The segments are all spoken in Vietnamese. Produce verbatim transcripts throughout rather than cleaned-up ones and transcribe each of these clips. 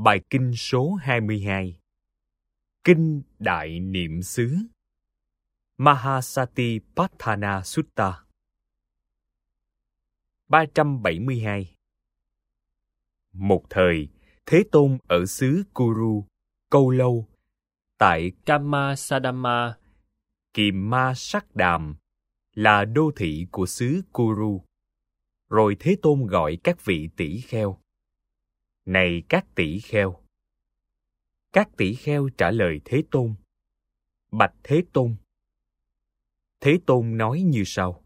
Bài kinh số hai mươi hai. Kinh Đại Niệm xứ Mahasatipatthana Sutta. ba trăm bảy mươi hai. Một thời, Thế Tôn ở xứ Kuru, Câu Lâu, tại Kamasadama, Kiềm Ma Sắc Đàm, là đô thị của xứ Kuru. Rồi Thế Tôn gọi các vị tỷ kheo. Này các tỷ kheo! Các tỷ kheo trả lời Thế Tôn. Bạch Thế Tôn! Thế Tôn nói như sau.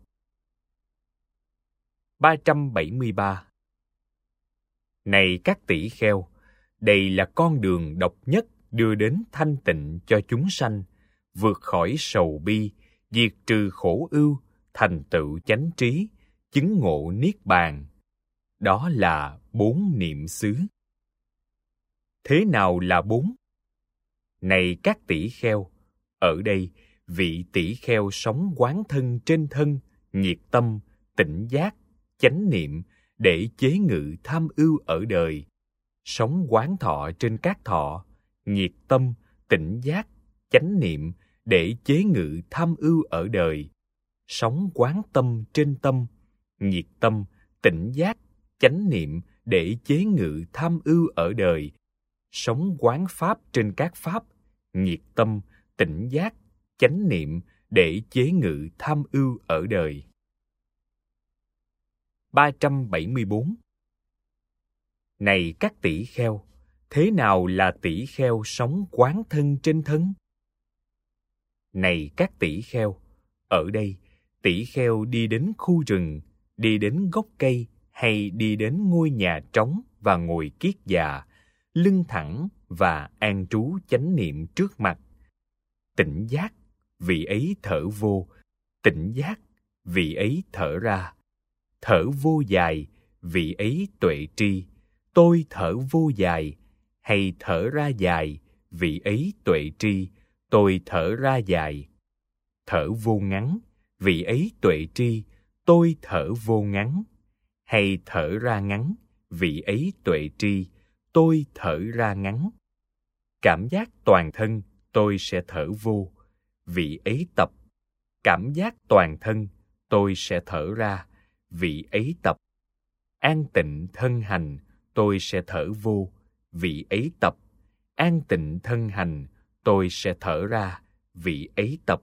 ba trăm bảy mươi ba. Này các tỷ kheo! Đây là con đường độc nhất đưa đến thanh tịnh cho chúng sanh, vượt khỏi sầu bi, diệt trừ khổ ưu, thành tựu chánh trí, chứng ngộ niết bàn. Đó là bốn niệm xứ. Thế nào là bốn? Này các tỷ kheo! Ở đây, vị tỷ kheo sống quán thân trên thân, nhiệt tâm, tỉnh giác, chánh niệm, để chế ngự tham ưu ở đời. Sống quán thọ trên các thọ, nhiệt tâm, tỉnh giác, chánh niệm, để chế ngự tham ưu ở đời. Sống quán tâm trên tâm, nhiệt tâm, tỉnh giác, chánh niệm, để chế ngự tham ưu ở đời. Sống quán pháp trên các pháp, nhiệt tâm, tỉnh giác, chánh niệm, để chế ngự tham ưu ở đời. ba trăm bảy mươi bốn. Này các tỷ kheo! Thế nào là tỷ kheo sống quán thân trên thân? Này các tỷ kheo! Ở đây, tỷ kheo đi đến khu rừng, đi đến gốc cây, hay đi đến ngôi nhà trống và ngồi kiết già, lưng thẳng và an trú chánh niệm trước mặt. Tỉnh giác, vị ấy thở vô; tỉnh giác, vị ấy thở ra. Thở vô dài, vị ấy tuệ tri; tôi thở vô dài. Hay thở ra dài, vị ấy tuệ tri; tôi thở ra dài. Thở vô ngắn, vị ấy tuệ tri; tôi thở vô ngắn. Hay thở ra ngắn, vị ấy tuệ tri; tôi thở ra ngắn. Cảm giác toàn thân, tôi sẽ thở vô, vị ấy tập. Cảm giác toàn thân, tôi sẽ thở ra, vị ấy tập. An tịnh thân hành, tôi sẽ thở vô, vị ấy tập. An tịnh thân hành, tôi sẽ thở ra, vị ấy tập.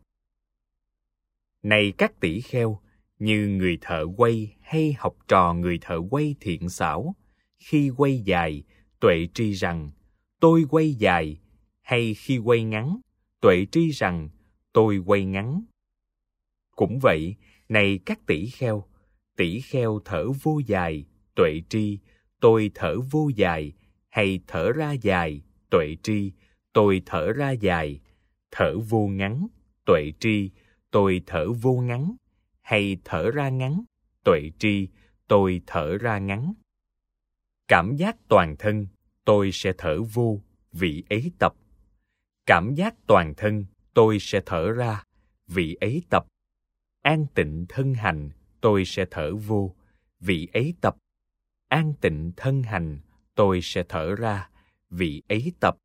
Này các tỷ kheo! Như người thợ quay hay học trò người thợ quay thiện xảo, khi quay dài, tuệ tri rằng tôi quay dài, hay khi quay ngắn, tuệ tri rằng tôi quay ngắn. Cũng vậy, này các tỷ kheo! Tỷ kheo thở vô dài, tuệ tri, tôi thở vô dài, hay thở ra dài, tuệ tri, tôi thở ra dài. Thở vô ngắn, tuệ tri, tôi thở vô ngắn. Hay thở ra ngắn, tuệ tri, tôi thở ra ngắn. Cảm giác toàn thân, tôi sẽ thở vô, vị ấy tập. Cảm giác toàn thân, tôi sẽ thở ra, vị ấy tập. An tịnh thân hành, tôi sẽ thở vô, vị ấy tập. An tịnh thân hành, tôi sẽ thở ra, vị ấy tập.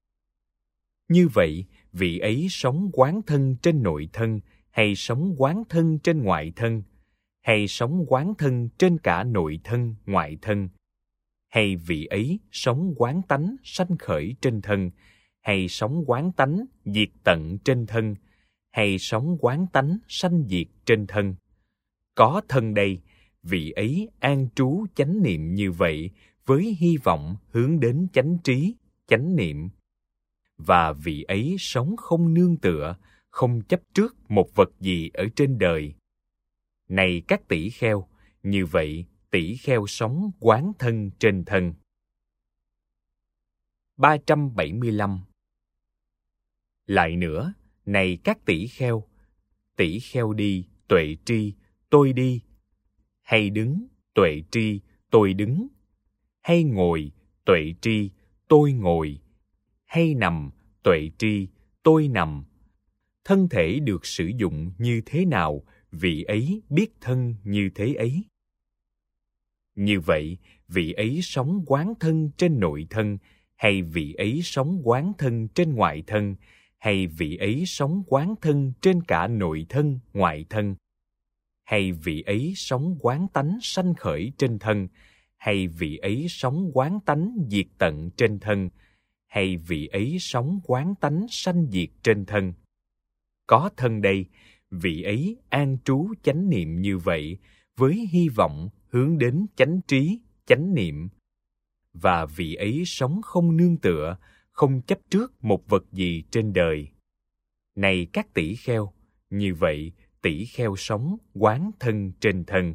Như vậy, vị ấy sống quán thân trên nội thân, hay sống quán thân trên ngoại thân, hay sống quán thân trên cả nội thân, ngoại thân, hay vị ấy sống quán tánh sanh khởi trên thân, hay sống quán tánh diệt tận trên thân, hay sống quán tánh sanh diệt trên thân. Có thân đây, vị ấy an trú chánh niệm như vậy, với hy vọng hướng đến chánh trí, chánh niệm. Và vị ấy sống không nương tựa, không chấp trước một vật gì ở trên đời. Này các tỷ kheo! Như vậy, tỷ kheo sống quán thân trên thân. ba trăm bảy mươi lăm. Lại nữa, này các tỷ kheo! Tỷ kheo đi, tuệ tri, tôi đi. Hay đứng, tuệ tri, tôi đứng. Hay ngồi, tuệ tri, tôi ngồi. Hay nằm, tuệ tri, tôi nằm. Thân thể được sử dụng như thế nào, vị ấy biết thân như thế ấy. Như vậy, vị ấy sống quán thân trên nội thân, hay vị ấy sống quán thân trên ngoại thân, hay vị ấy sống quán thân trên cả nội thân, ngoại thân, hay vị ấy sống quán tánh sanh khởi trên thân, hay vị ấy sống quán tánh diệt tận trên thân, hay vị ấy sống quán tánh sanh diệt trên thân. Có thân đây, vị ấy an trú chánh niệm như vậy, với hy vọng hướng đến chánh trí, chánh niệm. Và vị ấy sống không nương tựa, không chấp trước một vật gì trên đời. Này các tỷ kheo, như vậy tỷ kheo sống quán thân trên thân.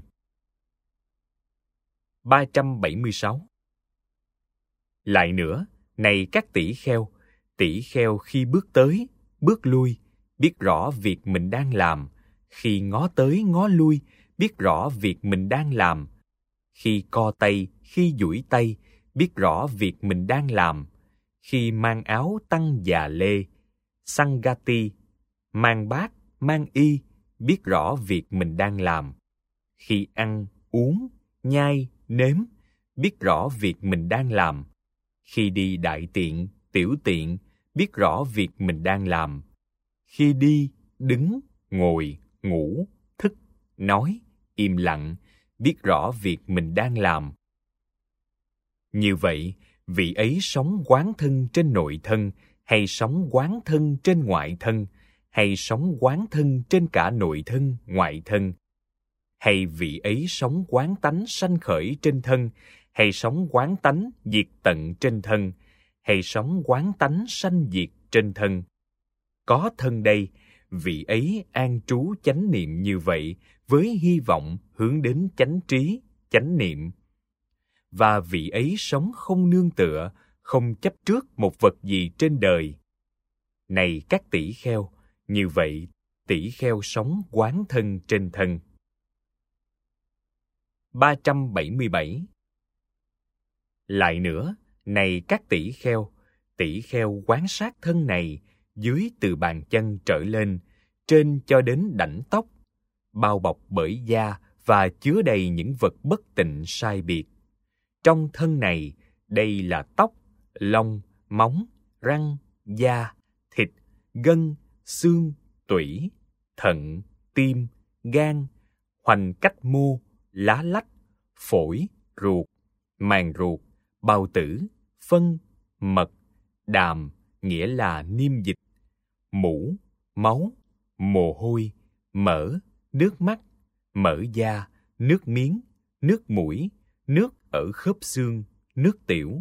ba trăm bảy mươi sáu. Lại nữa, này các tỷ kheo, tỷ kheo khi bước tới, bước lui, biết rõ việc mình đang làm, khi ngó tới ngó lui, biết rõ việc mình đang làm, khi co tay, khi duỗi tay, biết rõ việc mình đang làm, khi mang áo tăng già lê, Sangati, mang bát, mang y, biết rõ việc mình đang làm, khi ăn, uống, nhai, nếm, biết rõ việc mình đang làm, khi đi đại tiện, tiểu tiện, biết rõ việc mình đang làm, khi đi, đứng, ngồi, ngủ, thức, nói, im lặng, biết rõ việc mình đang làm. Như vậy, vị ấy sống quán thân trên nội thân, hay sống quán thân trên ngoại thân, hay sống quán thân trên cả nội thân, ngoại thân, hay vị ấy sống quán tánh sanh khởi trên thân, hay sống quán tánh diệt tận trên thân, hay sống quán tánh sanh diệt trên thân. Có thân đây, vị ấy an trú chánh niệm như vậy, với hy vọng hướng đến chánh trí, chánh niệm. Và vị ấy sống không nương tựa, không chấp trước một vật gì trên đời. Này các tỷ kheo, như vậy tỷ kheo sống quán thân trên thân. ba trăm bảy mươi bảy. Lại nữa, này các tỷ kheo, tỷ kheo quán sát thân này, dưới từ bàn chân trở lên, trên cho đến đảnh tóc, bao bọc bởi da và chứa đầy những vật bất tịnh sai biệt. Trong thân này, đây là tóc, lông, móng, răng, da, thịt, gân, xương, tủy, thận, tim, gan, hoành cách mô, lá lách, phổi, ruột, màng ruột, bao tử, phân, mật, đàm, nghĩa là niêm dịch, mũ, máu, mồ hôi, mỡ, nước mắt, mỡ da, nước miếng, nước mũi, nước ở khớp xương, nước tiểu.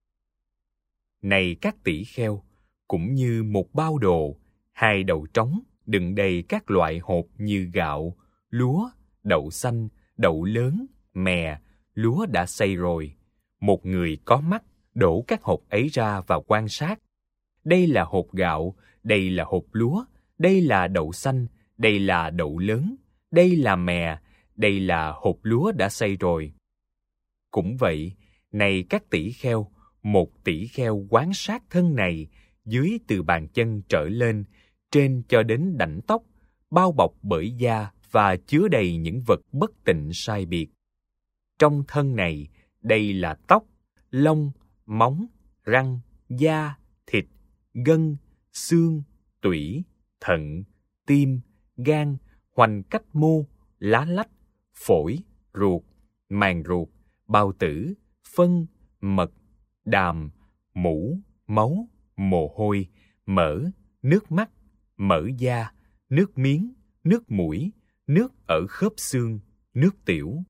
Này các tỷ kheo, cũng như một bao đồ, hai đầu trống đựng đầy các loại hột như gạo, lúa, đậu xanh, đậu lớn, mè, lúa đã xay rồi. Một người có mắt đổ các hột ấy ra và quan sát. Đây là hột gạo, đây là hột lúa, đây là đậu xanh, đây là đậu lớn, đây là mè, đây là hột lúa đã xay rồi. Cũng vậy, này các tỷ kheo, một tỷ kheo quán sát thân này, dưới từ bàn chân trở lên, trên cho đến đảnh tóc, bao bọc bởi da và chứa đầy những vật bất tịnh sai biệt. Trong thân này, đây là tóc, lông, móng, răng, da, thịt, gân, xương, tủy, thận, tim, gan, hoành cách mô, lá lách, phổi, ruột, màng ruột, bao tử, phân, mật, đàm, mũ, máu, mồ hôi, mỡ, nước mắt, mỡ da, nước miếng, nước mũi, nước ở khớp xương, nước tiểu.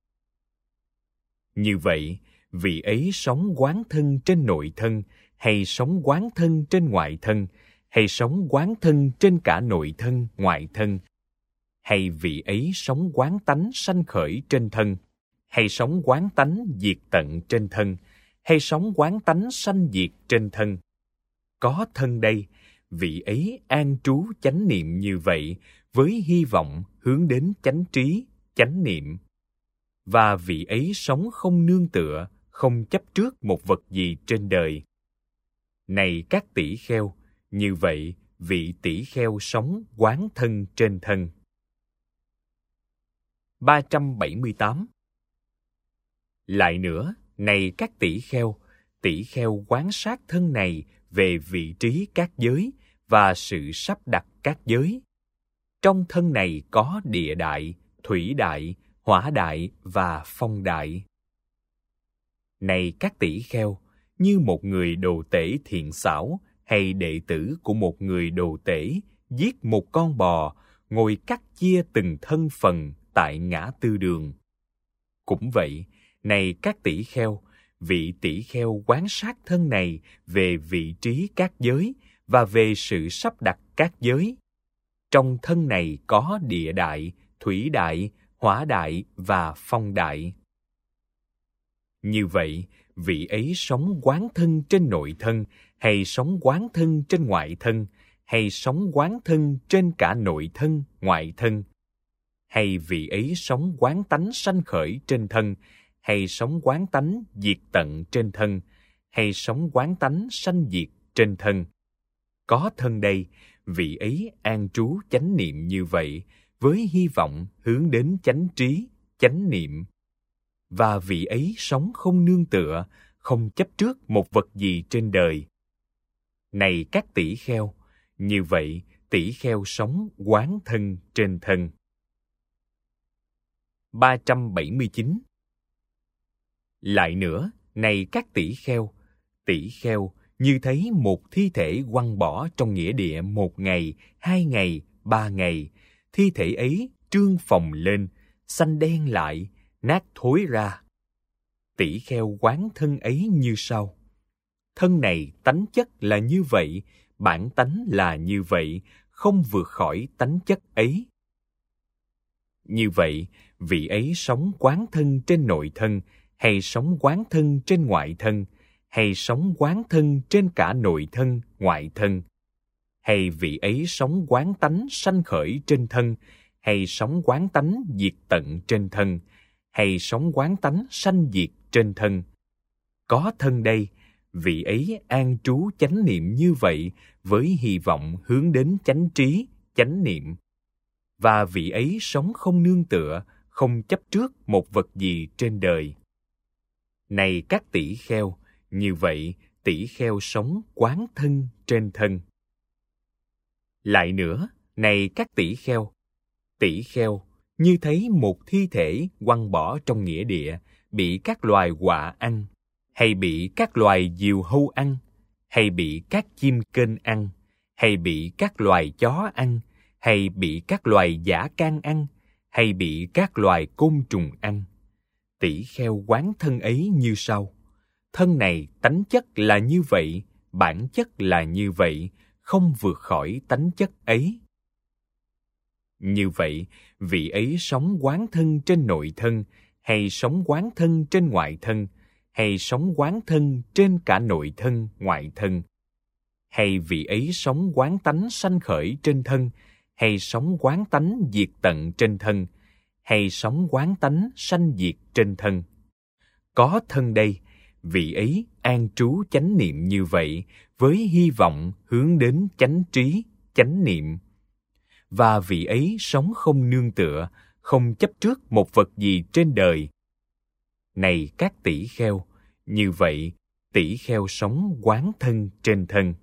Như vậy, vị ấy sống quán thân trên nội thân, hay sống quán thân trên ngoại thân, hay sống quán thân trên cả nội thân, ngoại thân, hay vị ấy sống quán tánh sanh khởi trên thân, hay sống quán tánh diệt tận trên thân, hay sống quán tánh sanh diệt trên thân. Có thân đây, vị ấy an trú chánh niệm như vậy, với hy vọng hướng đến chánh trí, chánh niệm. Và vị ấy sống không nương tựa, không chấp trước một vật gì trên đời. Này các tỷ kheo, như vậy vị tỷ kheo sống quán thân trên thân. ba trăm bảy mươi tám. Lại nữa, này các tỷ kheo, tỷ kheo quán sát thân này về vị trí các giới và sự sắp đặt các giới. Trong thân này có địa đại, thủy đại, hỏa đại và phong đại. Này các tỷ kheo, như một người đồ tể thiện xảo hay đệ tử của một người đồ tể giết một con bò, ngồi cắt chia từng thân phần tại ngã tư đường. Cũng vậy, này các tỷ kheo, vị tỷ kheo quán sát thân này về vị trí các giới và về sự sắp đặt các giới. Trong thân này có địa đại, thủy đại, hỏa đại và phong đại. Như vậy, vị ấy sống quán thân trên nội thân, hay sống quán thân trên ngoại thân, hay sống quán thân trên cả nội thân, ngoại thân, hay vị ấy sống quán tánh sanh khởi trên thân, hay sống quán tánh diệt tận trên thân, hay sống quán tánh sanh diệt trên thân. Có thân đây, vị ấy an trú chánh niệm như vậy, với hy vọng hướng đến chánh trí, chánh niệm. Và vị ấy sống không nương tựa, không chấp trước một vật gì trên đời. Này các tỷ kheo, như vậy tỷ kheo sống quán thân trên thân. ba trăm bảy mươi chín. Lại nữa, này các tỷ kheo, tỷ kheo như thấy một thi thể quăng bỏ trong nghĩa địa một ngày, hai ngày, ba ngày, thi thể ấy trương phồng lên, xanh đen lại, nát thối ra. Tỷ kheo quán thân ấy như sau: thân này tánh chất là như vậy, bản tánh là như vậy, không vượt khỏi tánh chất ấy. Như vậy, vị ấy sống quán thân trên nội thân, hay sống quán thân trên ngoại thân, hay sống quán thân trên cả nội thân, ngoại thân, hay vị ấy sống quán tánh sanh khởi trên thân, hay sống quán tánh diệt tận trên thân, hay sống quán tánh sanh diệt trên thân. Có thân đây, vị ấy an trú chánh niệm như vậy với hy vọng hướng đến chánh trí, chánh niệm. Và vị ấy sống không nương tựa, không chấp trước một vật gì trên đời. Này các tỷ kheo, như vậy tỷ kheo sống quán thân trên thân. Lại nữa, này các tỷ kheo, tỷ kheo như thấy một thi thể quăng bỏ trong nghĩa địa, bị các loài quạ ăn, hay bị các loài diều hâu ăn, hay bị các chim kênh ăn, hay bị các loài chó ăn, hay bị các loài dã can ăn, hay bị các loài côn trùng ăn. Tỷ kheo quán thân ấy như sau: thân này tánh chất là như vậy, bản chất là như vậy, không vượt khỏi tánh chất ấy. Như vậy, vị ấy sống quán thân trên nội thân, hay sống quán thân trên ngoại thân, hay sống quán thân trên cả nội thân, ngoại thân, hay vị ấy sống quán tánh sanh khởi trên thân, hay sống quán tánh diệt tận trên thân, hay sống quán tánh sanh diệt trên thân. Có thân đây, vị ấy an trú chánh niệm như vậy với hy vọng hướng đến chánh trí, chánh niệm. Và vị ấy sống không nương tựa, không chấp trước một vật gì trên đời. Này các tỷ kheo, như vậy tỷ kheo sống quán thân trên thân.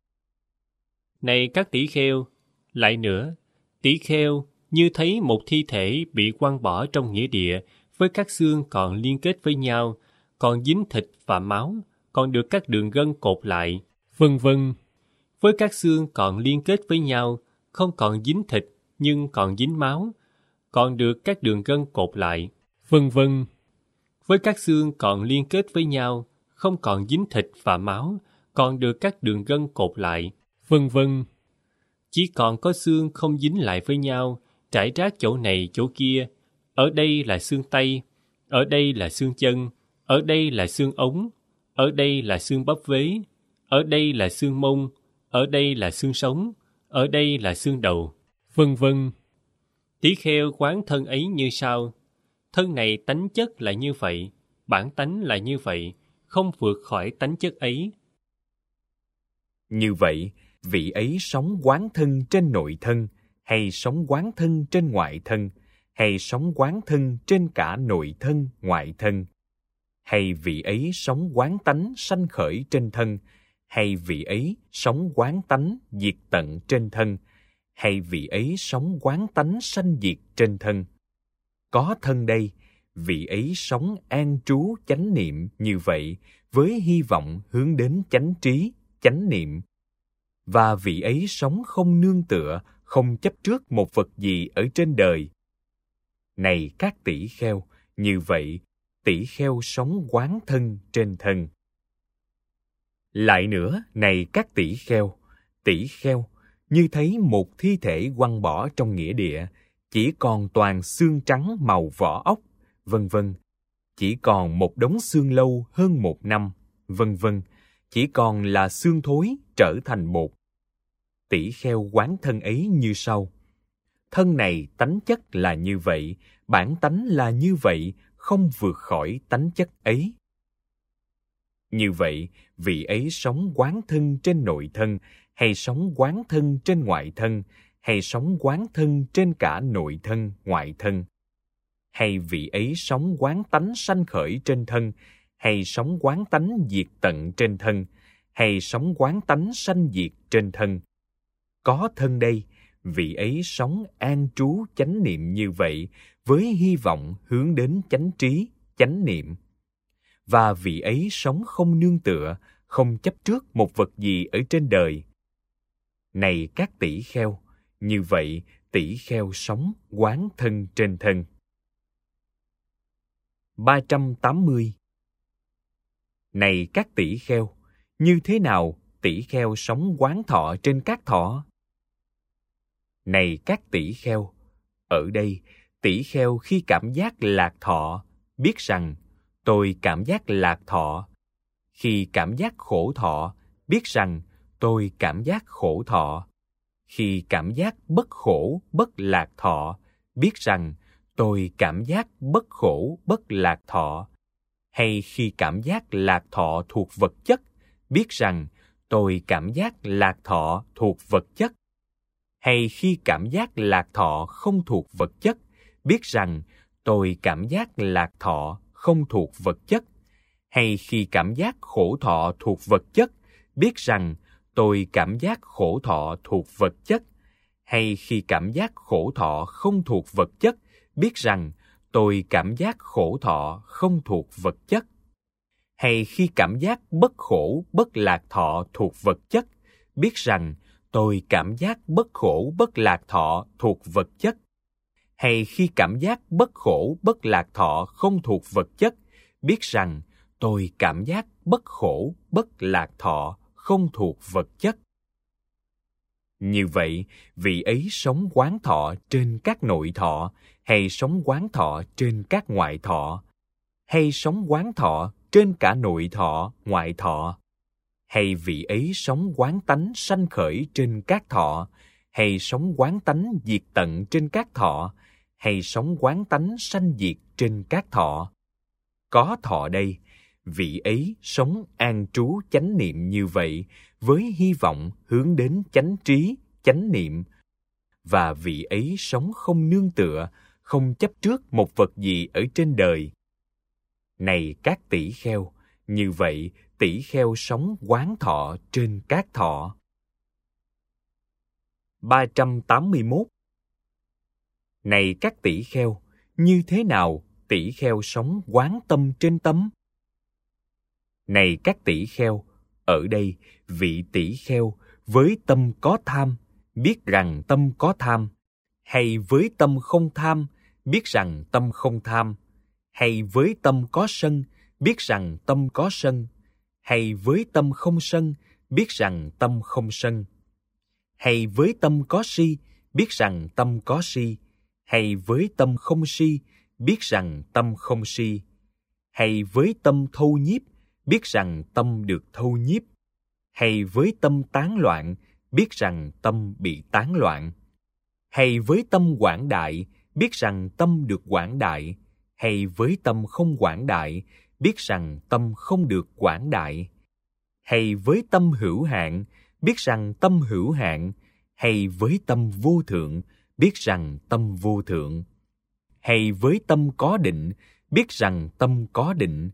Này các tỷ kheo, lại nữa, tỷ kheo như thấy một thi thể bị quăng bỏ trong nghĩa địa với các xương còn liên kết với nhau, còn dính thịt và máu, còn được các đường gân cột lại, vân vân. Với các xương còn liên kết với nhau, không còn dính thịt nhưng còn dính máu, còn được các đường gân cột lại, vân vân. Với các xương còn liên kết với nhau, không còn dính thịt và máu, còn được các đường gân cột lại, vân vân. Chỉ còn có xương không dính lại với nhau, trải rác chỗ này chỗ kia. Ở đây là xương tay, ở đây là xương chân, ở đây là xương ống, ở đây là xương bắp vế, ở đây là xương mông, ở đây là xương sống, ở đây là xương đầu, vân vân. Tỷ kheo quán thân ấy như sau: thân này tánh chất là như vậy, bản tánh là như vậy, không vượt khỏi tánh chất ấy. Như vậy, vị ấy sống quán thân trên nội thân, hay sống quán thân trên ngoại thân, hay sống quán thân trên cả nội thân, ngoại thân, hay vị ấy sống quán tánh sanh khởi trên thân, hay vị ấy sống quán tánh diệt tận trên thân, hay vị ấy sống quán tánh sanh diệt trên thân. Có thân đây, vị ấy sống an trú chánh niệm như vậy, với hy vọng hướng đến chánh trí, chánh niệm. Và vị ấy sống không nương tựa, không chấp trước một vật gì ở trên đời. Này các tỷ kheo, như vậy, tỷ kheo sống quán thân trên thân. Lại nữa, này các tỷ kheo, tỷ kheo, như thấy một thi thể quăng bỏ trong nghĩa địa, chỉ còn toàn xương trắng màu vỏ ốc, vân vân, chỉ còn một đống xương lâu hơn một năm, vân vân, chỉ còn là xương thối trở thành bột. Tỷ kheo quán thân ấy như sau: thân này tánh chất là như vậy, bản tánh là như vậy, không vượt khỏi tánh chất ấy. Như vậy, vị ấy sống quán thân trên nội thân, hay sống quán thân trên ngoại thân, hay sống quán thân trên cả nội thân, ngoại thân. Hay vị ấy sống quán tánh sanh khởi trên thân, hay sống quán tánh diệt tận trên thân, hay sống quán tánh sanh diệt trên thân. Có thân đây, vị ấy sống an trú chánh niệm như vậy, với hy vọng hướng đến chánh trí, chánh niệm. Và vị ấy sống không nương tựa, không chấp trước một vật gì ở trên đời. Này các tỷ kheo, như vậy tỷ kheo sống quán thân trên thân. ba trăm tám mươi. Này các tỷ kheo, như thế nào tỷ kheo sống quán thọ trên các thọ? Này các tỷ kheo, ở đây tỷ kheo khi cảm giác lạc thọ, biết rằng tôi cảm giác lạc thọ. Khi cảm giác khổ thọ, biết rằng tôi cảm giác khổ thọ. Khi cảm giác bất khổ, bất lạc thọ, biết rằng tôi cảm giác bất khổ, bất lạc thọ. Hay khi cảm giác lạc thọ thuộc vật chất, biết rằng tôi cảm giác lạc thọ thuộc vật chất. Hay khi cảm giác lạc thọ không thuộc vật chất, biết rằng tôi cảm giác lạc thọ không thuộc vật chất. Hay khi cảm giác khổ thọ thuộc vật chất, biết rằng tôi cảm giác khổ thọ thuộc vật chất. Hay khi cảm giác khổ thọ không thuộc vật chất, biết rằng tôi cảm giác khổ thọ không thuộc vật chất. Hay khi cảm giác bất khổ, bất lạc thọ thuộc vật chất, biết rằng tôi cảm giác bất khổ, bất lạc thọ thuộc vật chất. Hay khi cảm giác bất khổ, bất lạc thọ không thuộc vật chất, biết rằng tôi cảm giác bất khổ, bất lạc thọ không thuộc vật chất. Như vậy, vị ấy sống quán thọ trên các nội thọ, hay sống quán thọ trên các ngoại thọ, hay sống quán thọ trên cả nội thọ, ngoại thọ. Hay vị ấy sống quán tánh sanh khởi trên các thọ, hay sống quán tánh diệt tận trên các thọ, hay sống quán tánh sanh diệt trên các thọ. Có thọ đây, vị ấy sống an trú chánh niệm như vậy, với hy vọng hướng đến chánh trí, chánh niệm. Và vị ấy sống không nương tựa, không chấp trước một vật gì ở trên đời. Này các tỷ kheo, như vậy tỷ kheo sống quán thọ trên các thọ. ba trăm tám mươi mốt. Này các tỷ kheo, như thế nào tỷ kheo sống quán tâm trên tâm? Này các tỷ kheo, ở đây vị tỷ kheo với tâm có tham, biết rằng tâm có tham, hay với tâm không tham, biết rằng tâm không tham, hay với tâm có sân, biết rằng tâm có sân, hay với tâm không sân, biết rằng tâm không sân, hay với tâm có si, biết rằng tâm có si, hay với tâm không si, biết rằng tâm không si, hay với tâm thâu nhiếp, biết rằng tâm được thâu nhiếp, hay với tâm tán loạn, biết rằng tâm bị tán loạn, hay với tâm quảng đại, biết rằng tâm được quảng đại, hay với tâm không quảng đại, biết rằng tâm không được quảng đại, hay với tâm hữu hạn, biết rằng tâm hữu hạn, hay với tâm vô thượng, biết rằng tâm vô thượng, hay với tâm có định, biết rằng tâm có định,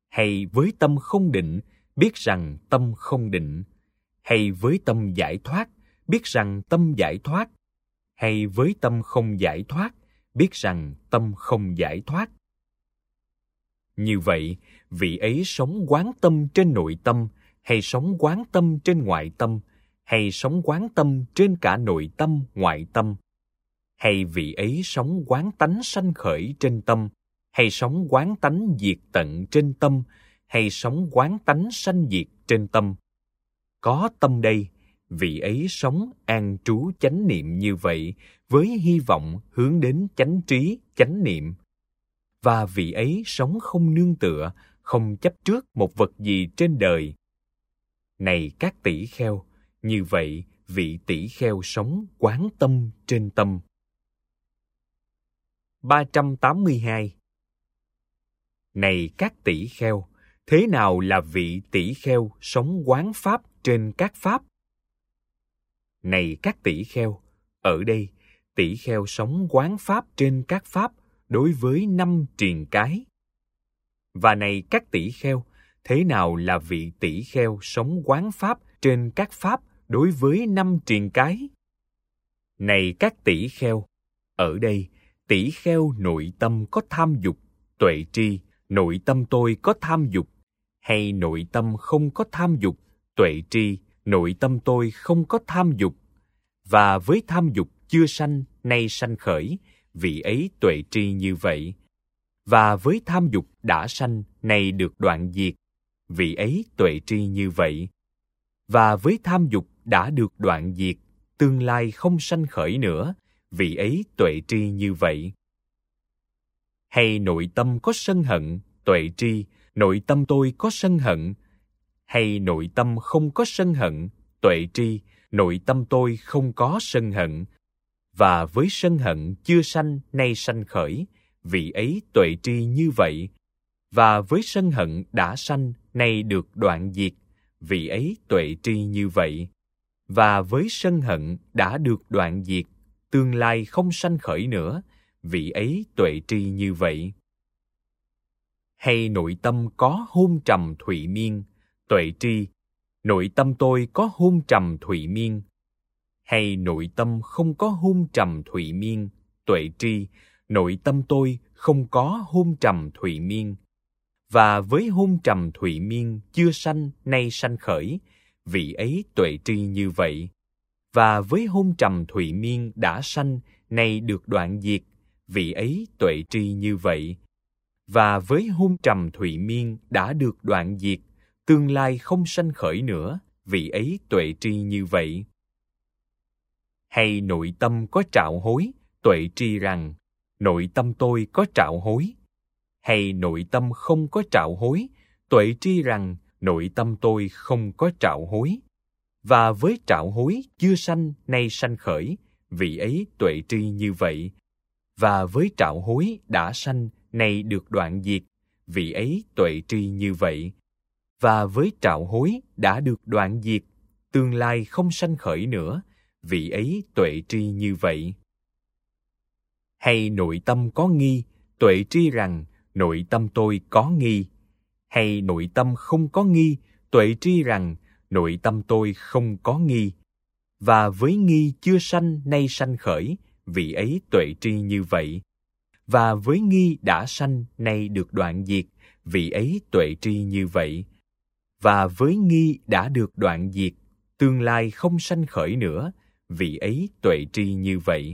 hay với tâm không định, biết rằng tâm không định, hay với tâm giải thoát, biết rằng tâm giải thoát, hay với tâm không giải thoát, biết rằng tâm không giải thoát. Như vậy, vị ấy sống quán tâm trên nội tâm, hay sống quán tâm trên ngoại tâm, hay sống quán tâm trên cả nội tâm, ngoại tâm, hay vị ấy sống quán tánh sanh khởi trên tâm, hay sống quán tánh diệt tận trên tâm, hay sống quán tánh sanh diệt trên tâm. Có tâm đây, vị ấy sống an trú chánh niệm như vậy, với hy vọng hướng đến chánh trí, chánh niệm. Và vị ấy sống không nương tựa, không chấp trước một vật gì trên đời. Này các tỷ kheo, như vậy vị tỷ kheo sống quán tâm trên tâm. ba trăm tám mươi hai. Này các tỷ kheo, thế nào là vị tỷ kheo sống quán pháp trên các pháp? Này các tỷ kheo, ở đây tỷ kheo sống quán pháp trên các pháp đối với năm triền cái. Và này các tỷ kheo, thế nào là vị tỷ kheo sống quán pháp trên các pháp đối với năm triền cái? Này các tỷ kheo, ở đây tỷ kheo nội tâm có tham dục, tuệ tri, nội tâm tôi có tham dục, hay nội tâm không có tham dục, tuệ tri, nội tâm tôi không có tham dục, và với tham dục chưa sanh, nay sanh khởi, vị ấy tuệ tri như vậy. Và với tham dục đã sanh, nay được đoạn diệt, vị ấy tuệ tri như vậy. Và với tham dục đã được đoạn diệt, tương lai không sanh khởi nữa, vị ấy tuệ tri như vậy. Hay nội tâm có sân hận, tuệ tri, nội tâm tôi có sân hận, hay nội tâm không có sân hận, tuệ tri, nội tâm tôi không có sân hận, và với sân hận chưa sanh, nay sanh khởi, vị ấy tuệ tri như vậy. Và với sân hận đã sanh, nay được đoạn diệt, vị ấy tuệ tri như vậy. Và với sân hận đã được đoạn diệt, tương lai không sanh khởi nữa, vị ấy tuệ tri như vậy. Hay nội tâm có hôn trầm thụy miên, tuệ tri, nội tâm tôi có hôn trầm thụy miên. Hay nội tâm không có hôn trầm thụy miên, tuệ tri, nội tâm tôi không có hôn trầm thụy miên. Và với hôn trầm thụy miên chưa sanh, nay sanh khởi, vị ấy tuệ tri như vậy. Và với hôn trầm thụy miên đã sanh, nay được đoạn diệt, vị ấy tuệ tri như vậy. Và với hôn trầm thụy miên đã được đoạn diệt, tương lai không sanh khởi nữa, vị ấy tuệ tri như vậy. Hay nội tâm có trạo hối, tuệ tri rằng, nội tâm tôi có trạo hối. Hay nội tâm không có trạo hối, tuệ tri rằng, nội tâm tôi không có trạo hối. Và với trạo hối chưa sanh, nay sanh khởi, vị ấy tuệ tri như vậy. Và với trạo hối đã sanh, nay được đoạn diệt, vị ấy tuệ tri như vậy. Và với trạo hối đã được đoạn diệt, tương lai không sanh khởi nữa, vị ấy tuệ tri như vậy. Hay nội tâm có nghi, tuệ tri rằng, nội tâm tôi có nghi. Hay nội tâm không có nghi, tuệ tri rằng, nội tâm tôi không có nghi. Và với nghi chưa sanh, nay sanh khởi, vị ấy tuệ tri như vậy. Và với nghi đã sanh, nay được đoạn diệt, vị ấy tuệ tri như vậy. Và với nghi đã được đoạn diệt, tương lai không sanh khởi nữa, vị ấy tuệ tri như vậy.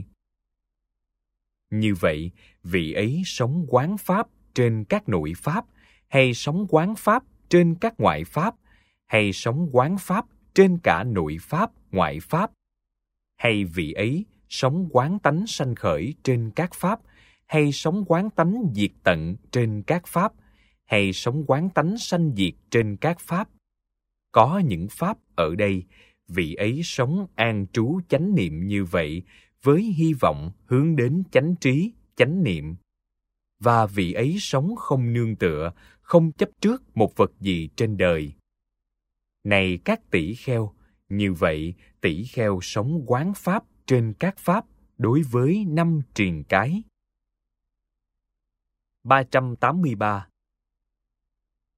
Như vậy, vị ấy sống quán pháp trên các nội pháp, hay sống quán pháp trên các ngoại pháp, hay sống quán pháp trên cả nội pháp, ngoại pháp. Hay vị ấy sống quán tánh sanh khởi trên các pháp, hay sống quán tánh diệt tận trên các pháp, hay sống quán tánh sanh diệt trên các pháp. Có những pháp ở đây, vị ấy sống an trú chánh niệm như vậy, với hy vọng hướng đến chánh trí, chánh niệm. Và vị ấy sống không nương tựa, không chấp trước một vật gì trên đời. Này các tỷ kheo, như vậy tỷ kheo sống quán pháp trên các pháp đối với năm triền cái. ba trăm tám mươi ba.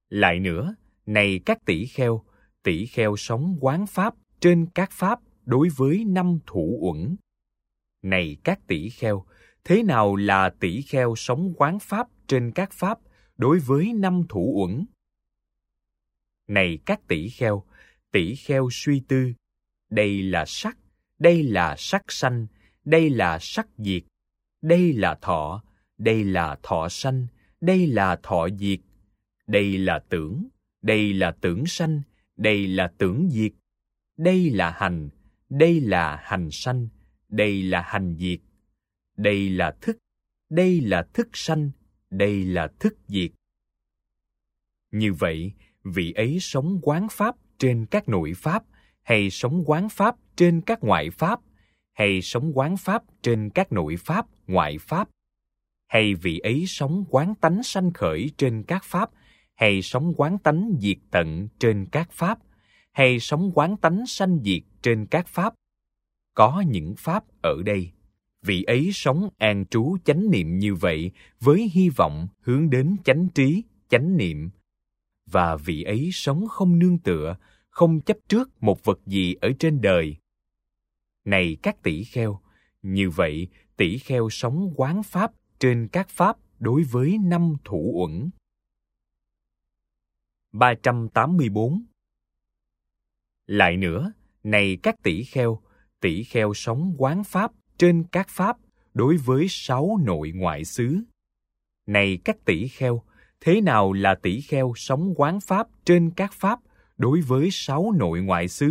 Lại nữa, này các tỷ kheo, tỷ kheo sống quán pháp trên các pháp đối với năm thủ uẩn. Này các tỷ kheo, thế nào là tỷ kheo sống quán pháp trên các pháp đối với năm thủ uẩn? Này các tỷ kheo, tỷ kheo suy tư, đây là sắc, đây là sắc sanh, đây là sắc diệt, đây là thọ, đây là thọ sanh, đây là thọ diệt, đây là tưởng, đây là tưởng sanh, đây là tưởng diệt, đây là hành, đây là hành sanh, đây là hành diệt, đây là thức, đây là thức sanh, đây là thức diệt. Như vậy, vị ấy sống quán pháp trên các nội pháp, hay sống quán pháp trên các ngoại pháp, hay sống quán pháp trên các nội pháp, ngoại pháp, hay vị ấy sống quán tánh sanh khởi trên các pháp, hay sống quán tánh diệt tận trên các pháp, hay sống quán tánh sanh diệt trên các pháp. Có những pháp ở đây, vị ấy sống an trú chánh niệm như vậy với hy vọng hướng đến chánh trí, chánh niệm. Và vị ấy sống không nương tựa, không chấp trước một vật gì ở trên đời. Này các tỷ kheo, như vậy tỷ kheo sống quán pháp trên các pháp đối với năm thủ uẩn. ba trăm tám mươi bốn. Lại nữa, này các tỷ kheo, tỷ kheo sống quán pháp trên các pháp đối với sáu nội ngoại xứ. Này các tỷ kheo, thế nào là tỷ kheo sống quán pháp trên các pháp đối với sáu nội ngoại xứ?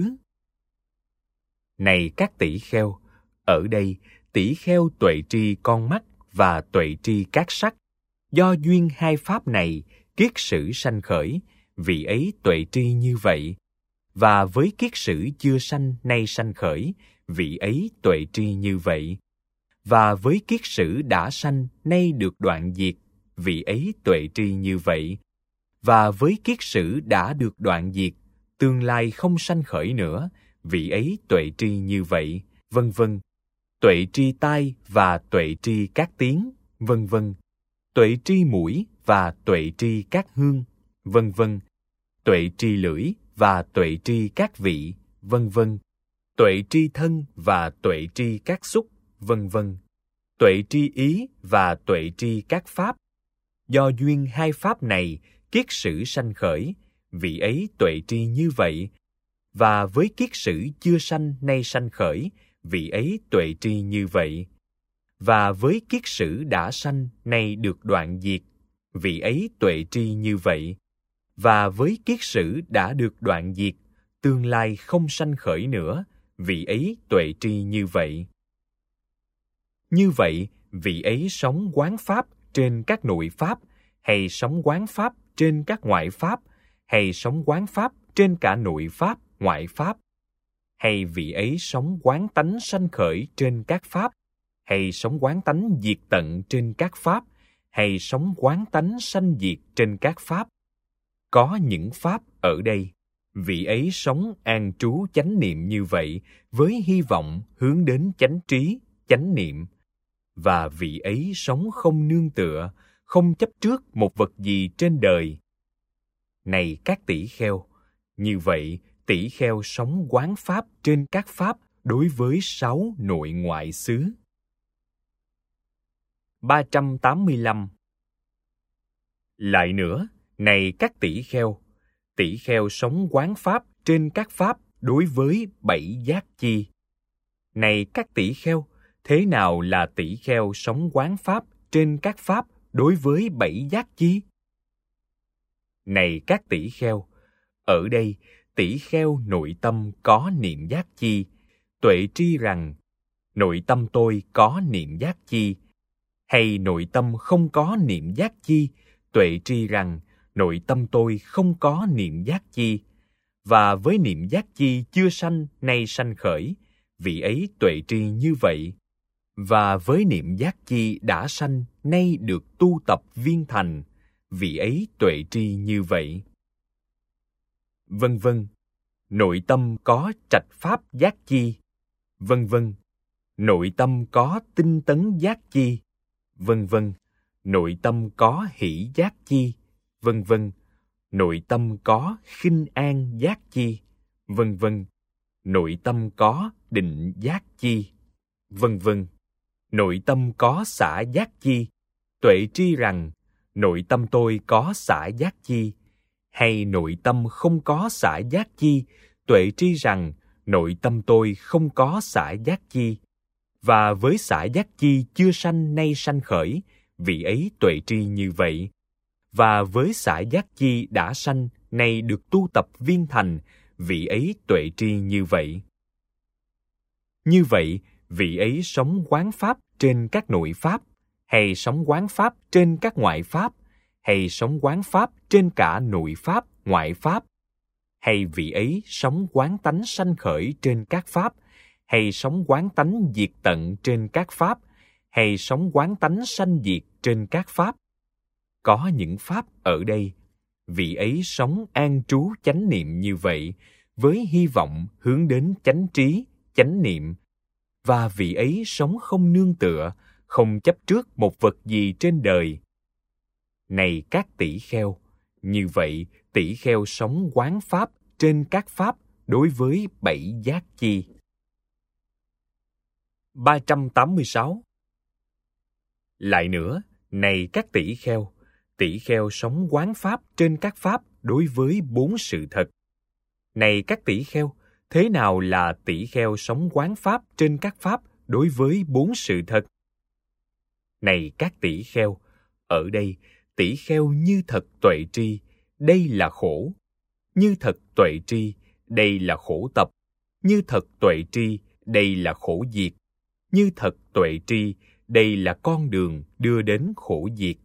Này các tỷ kheo, ở đây tỷ kheo tuệ tri con mắt và tuệ tri các sắc, do duyên hai pháp này kiết sử sanh khởi, vị ấy tuệ tri như vậy. Và với kiết sử chưa sanh nay sanh khởi, vị ấy tuệ tri như vậy. Và với kiết sử đã sanh nay được đoạn diệt, vị ấy tuệ tri như vậy. Và với kiết sử đã được đoạn diệt, tương lai không sanh khởi nữa, vị ấy tuệ tri như vậy, vân vân. Tuệ tri tai và tuệ tri các tiếng, vân vân. Tuệ tri mũi và tuệ tri các hương, vân vân. Tuệ tri lưỡi và tuệ tri các vị, vân vân. Tuệ tri thân và tuệ tri các xúc, vân vân. Tuệ tri ý và tuệ tri các pháp. Do duyên hai pháp này kiết sử sanh khởi, vị ấy tuệ tri như vậy. Và với kiết sử chưa sanh nay sanh khởi, vị ấy tuệ tri như vậy. Và với kiết sử đã sanh nay được đoạn diệt, vị ấy tuệ tri như vậy. Và với kiết sử đã được đoạn diệt, tương lai không sanh khởi nữa, vị ấy tuệ tri như vậy. Như vậy, vị ấy sống quán pháp trên các nội pháp, hay sống quán pháp trên các ngoại pháp, hay sống quán pháp trên cả nội pháp, ngoại pháp, hay vị ấy sống quán tánh sanh khởi trên các pháp, hay sống quán tánh diệt tận trên các pháp, hay sống quán tánh sanh diệt trên các pháp. Có những pháp ở đây, vị ấy sống an trú chánh niệm như vậy với hy vọng hướng đến chánh trí, chánh niệm. Và vị ấy sống không nương tựa, không chấp trước một vật gì trên đời. Này các tỷ kheo, như vậy tỷ kheo sống quán pháp trên các pháp đối với sáu nội ngoại xứ. ba trăm tám mươi lăm. Lại nữa, này các tỷ kheo, tỷ kheo sống quán pháp trên các pháp đối với bảy giác chi. Này các tỷ kheo, thế nào là tỷ kheo sống quán pháp trên các pháp đối với bảy giác chi? Này các tỷ kheo, ở đây tỷ kheo nội tâm có niệm giác chi, tuệ tri rằng nội tâm tôi có niệm giác chi, hay nội tâm không có niệm giác chi, tuệ tri rằng nội tâm tôi không có niệm giác chi. Và với niệm giác chi chưa sanh nay sanh khởi, vị ấy tuệ tri như vậy. Và với niệm giác chi đã sanh nay được tu tập viên thành, vị ấy tuệ tri như vậy. Vân vân. Nội tâm có trạch pháp giác chi, vân vân. Nội tâm có tinh tấn giác chi, vân vân. Nội tâm có hỷ giác chi, vân vân. nội tâm có khinh an giác chi, vân vân. Nội tâm có định giác chi, vân vân. Nội tâm có xả giác chi, tuệ tri rằng nội tâm tôi có xả giác chi, hay nội tâm không có xả giác chi, tuệ tri rằng nội tâm tôi không có xả giác chi. Và với xả giác chi chưa sanh nay sanh khởi, vị ấy tuệ tri như vậy. Và với xả giác chi đã sanh nay được tu tập viên thành, vị ấy tuệ tri như vậy. Như vậy, vị ấy sống quán pháp trên các nội pháp, hay sống quán pháp trên các ngoại pháp, hay sống quán pháp trên cả nội pháp, ngoại pháp, hay vị ấy sống quán tánh sanh khởi trên các pháp, hay sống quán tánh diệt tận trên các pháp, hay sống quán tánh sanh diệt trên các pháp. Có những pháp ở đây, vị ấy sống an trú chánh niệm như vậy, với hy vọng hướng đến chánh trí, chánh niệm, và vị ấy sống không nương tựa, không chấp trước một vật gì trên đời. Này các tỷ kheo, như vậy tỷ kheo sống quán pháp trên các pháp đối với bảy giác chi. ba trăm tám mươi sáu. Lại nữa, này các tỷ kheo, tỷ kheo sống quán pháp trên các pháp đối với bốn sự thật. Này các tỷ kheo, thế nào là tỷ kheo sống quán pháp trên các pháp đối với bốn sự thật? Này các tỷ kheo, ở đây tỷ kheo như thật tuệ tri, đây là khổ. Như thật tuệ tri, đây là khổ tập. Như thật tuệ tri, đây là khổ diệt. Như thật tuệ tri, đây là con đường đưa đến khổ diệt.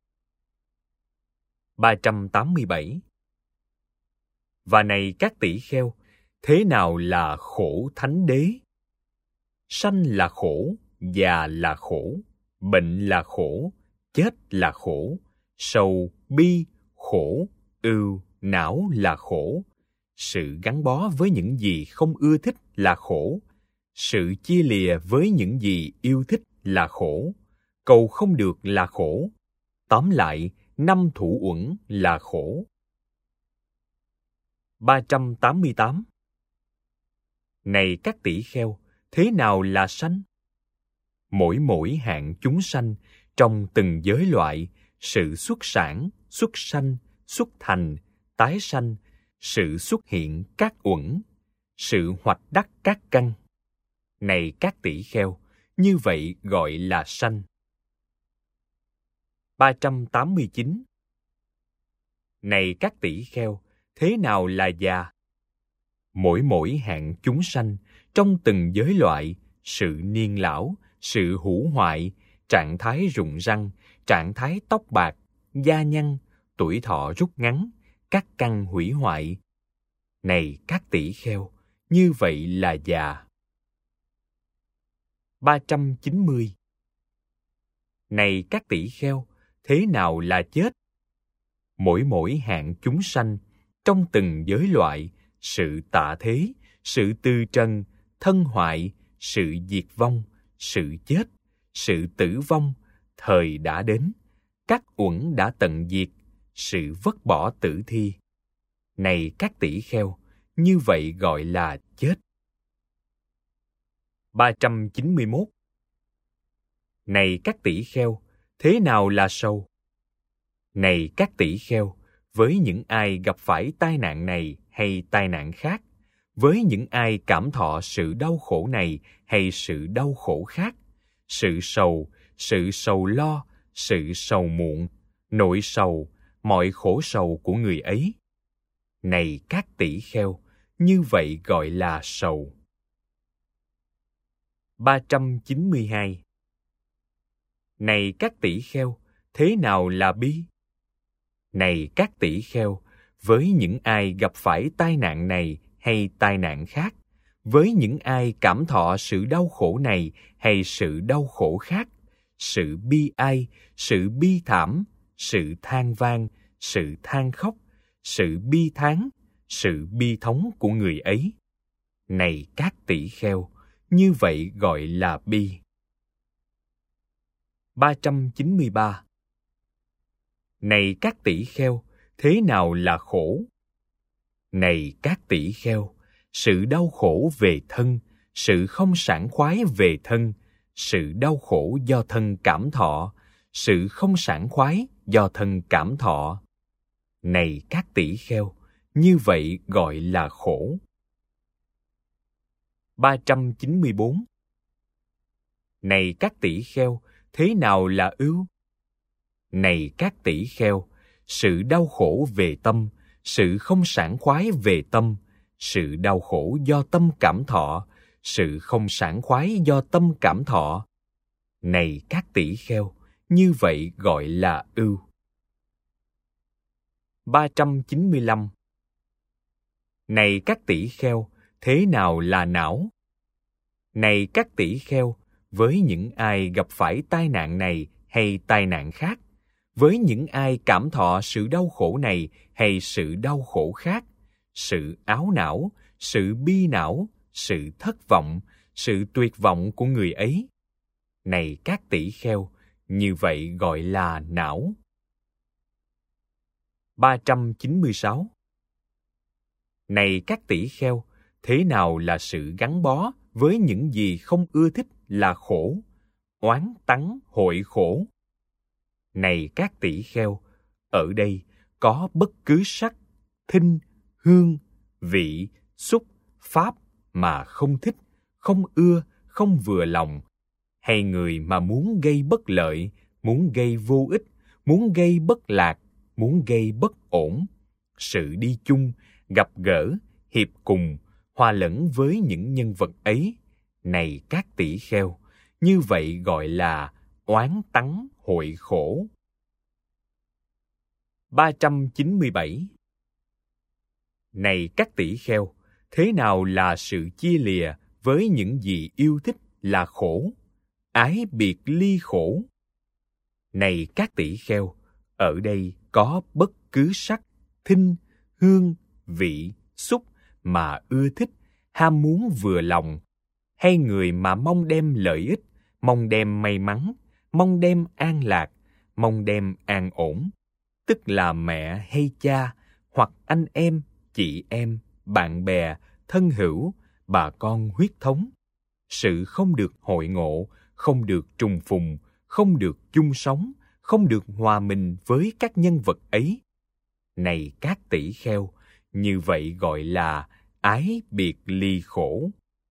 ba trăm tám mươi bảy. Và này các tỷ kheo, thế nào là khổ thánh đế? Sanh là khổ, già là khổ, bệnh là khổ, chết là khổ, sầu, bi, khổ, ưu, não là khổ. Sự gắn bó với những gì không ưa thích là khổ. Sự chia lìa với những gì yêu thích là khổ. Cầu không được là khổ. Tóm lại, năm thủ uẩn là khổ. ba trăm tám mươi tám. Này các tỷ kheo, thế nào là sanh? Mỗi mỗi hạng chúng sanh, trong từng giới loại, sự xuất sản, xuất sanh, xuất thành, tái sanh, sự xuất hiện các uẩn, sự hoạch đắc các căn. Này các tỷ kheo, như vậy gọi là sanh. ba trăm tám mươi chín. Này các tỷ kheo, thế nào là già? Mỗi mỗi hạng chúng sanh, trong từng giới loại, sự niên lão, sự hủ hoại, trạng thái rụng răng, trạng thái tóc bạc, da nhăn, tuổi thọ rút ngắn, các căn hủy hoại. Này các tỷ kheo, như vậy là già. ba trăm chín mươi. Này các tỷ kheo, thế nào là chết? Mỗi mỗi hạng chúng sanh, trong từng giới loại, sự tạ thế, sự từ trần, thân hoại, sự diệt vong, sự chết, sự tử vong, thời đã đến, các uẩn đã tận diệt, sự vứt bỏ tử thi. Này các tỷ kheo, như vậy gọi là chết. ba trăm chín mươi mốt. Này các tỷ kheo, thế nào là sầu? Này các tỷ kheo, với những ai gặp phải tai nạn này hay tai nạn khác, với những ai cảm thọ sự đau khổ này hay sự đau khổ khác, sự sầu, sự sầu lo, sự sầu muộn, nội sầu, mọi khổ sầu của người ấy. Này các tỷ kheo, như vậy gọi là sầu. ba trăm chín mươi hai. Này các tỷ kheo, thế nào là bi? Này các tỷ kheo, với những ai gặp phải tai nạn này hay tai nạn khác, với những ai cảm thọ sự đau khổ này hay sự đau khổ khác, sự bi ai, sự bi thảm, sự than van, sự than khóc, sự bi thán, sự bi thống của người ấy. Này các tỷ kheo, như vậy gọi là bi. ba trăm chín mươi ba. Này các tỷ kheo, thế nào là khổ? Này các tỷ kheo, sự đau khổ về thân, sự không sảng khoái về thân, sự đau khổ do thân cảm thọ, sự không sảng khoái do thân cảm thọ. Này các tỷ kheo, như vậy gọi là khổ. ba trăm chín mươi bốn. Này các tỷ kheo, thế nào là ưu? Này các tỷ kheo, sự đau khổ về tâm, sự không sảng khoái về tâm, sự đau khổ do tâm cảm thọ, sự không sảng khoái do tâm cảm thọ. Này các tỷ kheo, như vậy gọi là ưu. ba trăm chín mươi lăm. Này các tỷ kheo, thế nào là não? Này các tỷ kheo, với những ai gặp phải tai nạn này hay tai nạn khác, với những ai cảm thọ sự đau khổ này hay sự đau khổ khác, sự áo não, sự bi não, sự thất vọng, sự tuyệt vọng của người ấy. Này các tỷ kheo, như vậy gọi là não. ba trăm chín mươi sáu. Này các tỷ kheo, thế nào là sự gắn bó với những gì không ưa thích là khổ, oán tắng hội khổ? Này các tỷ kheo, ở đây có bất cứ sắc, thinh, hương, vị, xúc, pháp mà không thích, không ưa, không vừa lòng, hay người mà muốn gây bất lợi, muốn gây vô ích, muốn gây bất lạc, muốn gây bất ổn, sự đi chung, gặp gỡ, hiệp cùng, hòa lẫn với những nhân vật ấy. Này các tỷ kheo, như vậy gọi là oán tắng hội khổ. ba trăm chín mươi bảy. Này các tỷ kheo, thế nào là sự chia lìa với những gì yêu thích là khổ, ái biệt ly khổ? Này các tỷ kheo, ở đây có bất cứ sắc, thinh, hương, vị, xúc mà ưa thích, ham muốn vừa lòng, hay người mà mong đem lợi ích, mong đem may mắn, mong đem an lạc, mong đem an ổn, tức là mẹ hay cha, hoặc anh em, chị em, bạn bè, thân hữu, bà con huyết thống. Sự không được hội ngộ, không được trùng phùng, không được chung sống, không được hòa mình với các nhân vật ấy. Này các tỷ kheo, như vậy gọi là ái biệt ly khổ.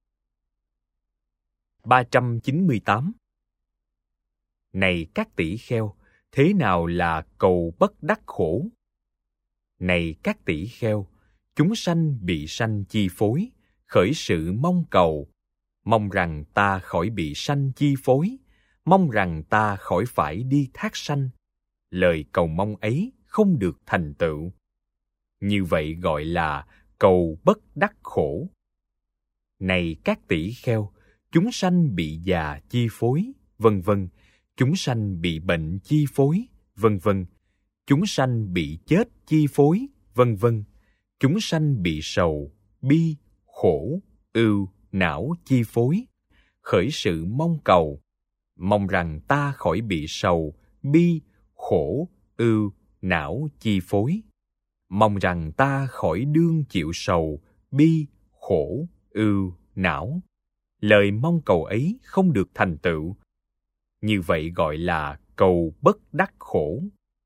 ba trăm chín mươi tám. Này các tỷ kheo, thế nào là cầu bất đắc khổ? Này các tỷ kheo, chúng sanh bị sanh chi phối, khởi sự mong cầu, mong rằng ta khỏi bị sanh chi phối, mong rằng ta khỏi phải đi thác sanh. Lời cầu mong ấy không được thành tựu. Như vậy gọi là cầu bất đắc khổ. Này các tỷ kheo, chúng sanh bị già chi phối, vân vân, chúng sanh bị bệnh chi phối, vân vân, chúng sanh bị chết chi phối, vân vân, chúng sanh bị sầu, bi, khổ, ưu, não chi phối, khởi sự mong cầu, mong rằng ta khỏi bị sầu, bi, khổ, ưu, não chi phối, mong rằng ta khỏi đương chịu sầu, bi, khổ, ưu, não. Lời mong cầu ấy không được thành tựu. Như vậy gọi là cầu bất đắc khổ.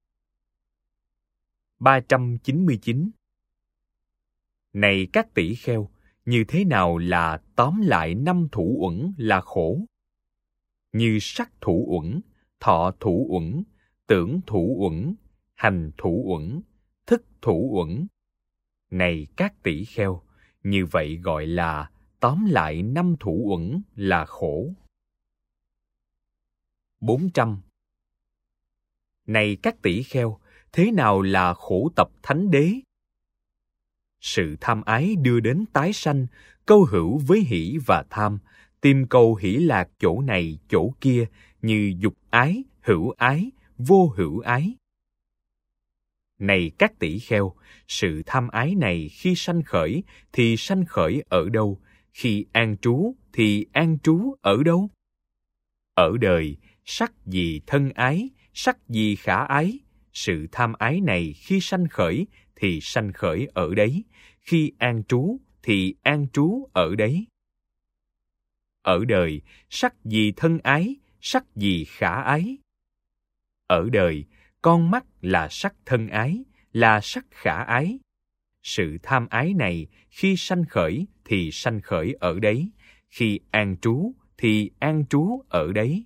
ba trăm chín mươi chín. Này các tỷ kheo, như thế nào là tóm lại năm thủ uẩn là khổ? Như sắc thủ uẩn, thọ thủ uẩn, tưởng thủ uẩn, hành thủ uẩn, thức thủ uẩn. Này các tỷ kheo, như vậy gọi là tóm lại năm thủ uẩn là khổ. bốn trăm. Này các tỷ kheo, thế nào là khổ tập thánh đế? Sự tham ái đưa đến tái sanh, câu hữu với hỷ và tham, tìm cầu hỷ lạc chỗ này chỗ kia, như dục ái, hữu ái, vô hữu ái. Này các tỷ kheo, sự tham ái này khi sanh khởi thì sanh khởi ở đâu? Khi an trú thì an trú ở đâu? Ở đời, sắc gì thân ái, sắc gì khả ái, sự tham ái này khi sanh khởi thì sanh khởi ở đấy, khi an trú thì an trú ở đấy. Ở đời, sắc gì thân ái, sắc gì khả ái. Ở đời, con mắt là sắc thân ái, là sắc khả ái. Sự tham ái này khi sanh khởi thì sanh khởi ở đấy, khi an trú thì an trú ở đấy.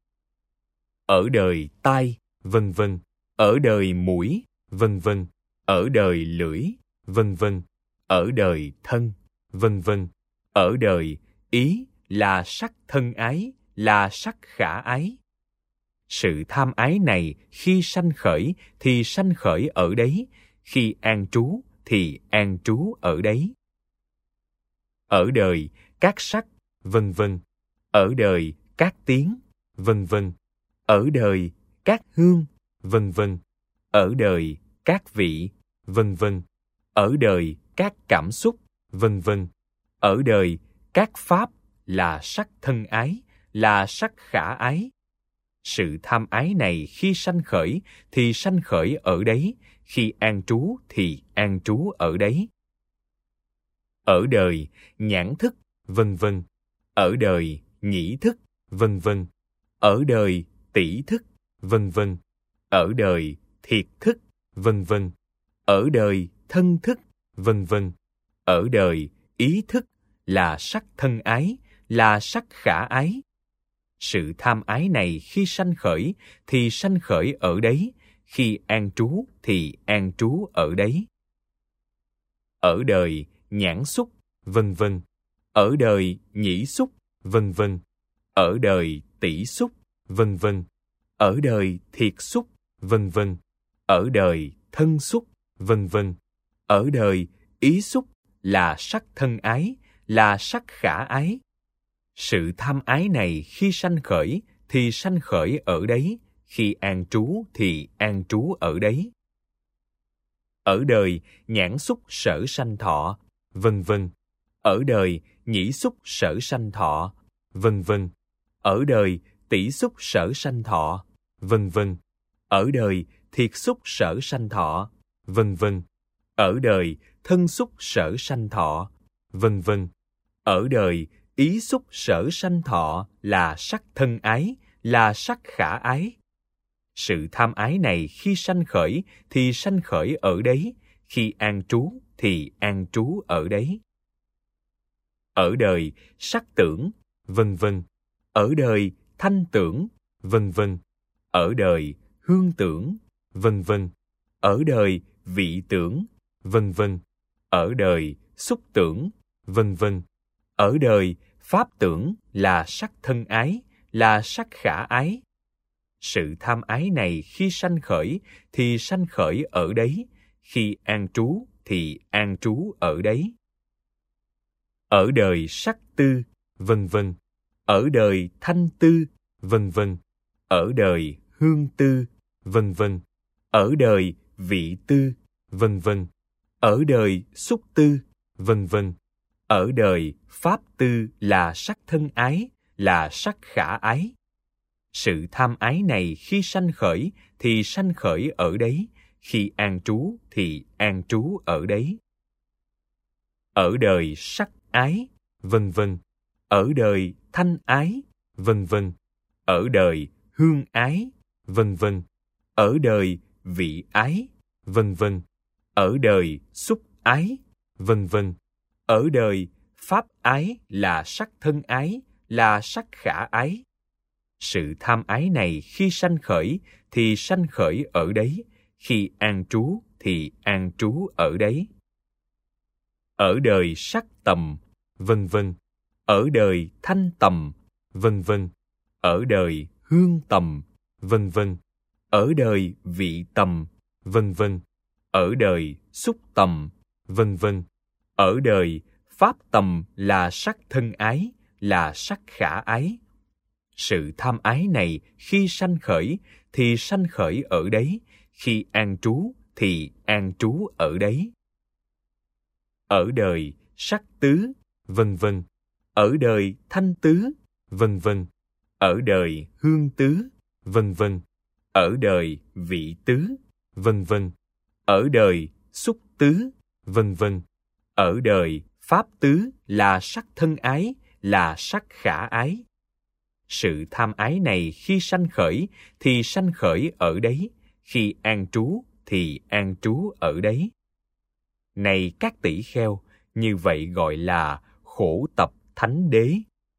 Ở đời tai, vân vân, ở đời mũi, vân vân, ở đời lưỡi, vân vân, ở đời thân, vân vân, ở đời ý là sắc thân ái, là sắc khả ái. Sự tham ái này khi sanh khởi thì sanh khởi ở đấy, khi an trú thì an trú ở đấy. Ở đời các sắc, vân vân, ở đời các tiếng, vân vân, ở đời các hương, vân vân, ở đời các vị, vân vân, ở đời các cảm xúc, vân vân, ở đời các pháp là sắc thân ái, là sắc khả ái. Sự tham ái này khi sanh khởi thì sanh khởi ở đấy, khi an trú thì an trú ở đấy. Ở đời nhãn thức, vân vân, ở đời nhĩ thức, vân vân, ở đời tỷ thức, vân vân, ở đời thiệt thức, vân vân, ở đời thân thức, vân vân, ở đời ý thức là sắc thân ái, là sắc khả ái. Sự tham ái này khi sanh khởi thì sanh khởi ở đấy, khi an trú thì an trú ở đấy. Ở đời nhãn xúc, vân vân, ở đời nhĩ xúc, vân vân, ở đời tỷ xúc, vân vân, ở đời thiệt xúc, vân vân, ở đời thân xúc, vân vân, ở đời ý xúc là sắc thân ái, là sắc khả ái. Sự tham ái này khi sanh khởi thì sanh khởi ở đấy, khi an trú thì an trú ở đấy. Ở đời nhãn xúc sở sanh thọ, vân vân, ở đời nhĩ xúc sở sanh thọ, vân vân, ở đời tỷ xúc sở sanh thọ, vân vân, ở đời thiệt xúc sở sanh thọ, vân vân, ở đời thân xúc sở sanh thọ, vân vân, ở đời ý xúc sở sanh thọ là sắc thân ái, là sắc khả ái. Sự tham ái này khi sanh khởi thì sanh khởi ở đấy, khi an trú thì an trú ở đấy. Ở đời sắc tưởng, vân vân, ở đời thanh tưởng, vân vân, ở đời hương tưởng, vân vân, ở đời vị tưởng, vân vân, ở đời xúc tưởng, vân vân, ở đời pháp tưởng là sắc thân ái, là sắc khả ái. Sự tham ái này khi sanh khởi thì sanh khởi ở đấy, khi an trú thì an trú ở đấy. Ở đời sắc tư, vân vân, ở đời thanh tư, vân vân, ở đời hương tư, vân vân, ở đời vị tư, vân vân, ở đời xúc tư, vân vân, ở đời pháp tư là sắc thân ái, là sắc khả ái. Sự tham ái này khi sanh khởi thì sanh khởi ở đấy, khi an trú thì an trú ở đấy. Ở đời sắc ái, vân vân, ở đời thanh ái, vân vân, ở đời hương ái, vân vân, ở đời vị ái, vân vân, ở đời xúc ái, vân vân, ở đời pháp ái là sắc thân ái, là sắc khả ái. Sự tham ái này khi sanh khởi thì sanh khởi ở đấy, khi an trú thì an trú ở đấy. Ở đời sắc tầm, vân vân, ở đời thanh tầm, vân vân, ở đời hương tầm, vân vân, ở đời vị tầm, vân vân, ở đời xúc tầm, vân vân, ở đời pháp tầm là sắc thân ái, là sắc khả ái. Sự tham ái này khi sanh khởi thì sanh khởi ở đấy, khi an trú thì an trú ở đấy. Ở đời sắc tứ, vân vân, ở đời thanh tứ, vân vân, ở đời hương tứ, vân vân, ở đời vị tứ, vân vân. Ở đời xúc tứ, vân vân. Ở đời pháp tứ là sắc thân ái, là sắc khả ái. Sự tham ái này khi sanh khởi thì sanh khởi ở đấy, khi an trú thì an trú ở đấy. Này các tỷ kheo, như vậy gọi là khổ tập thánh đế.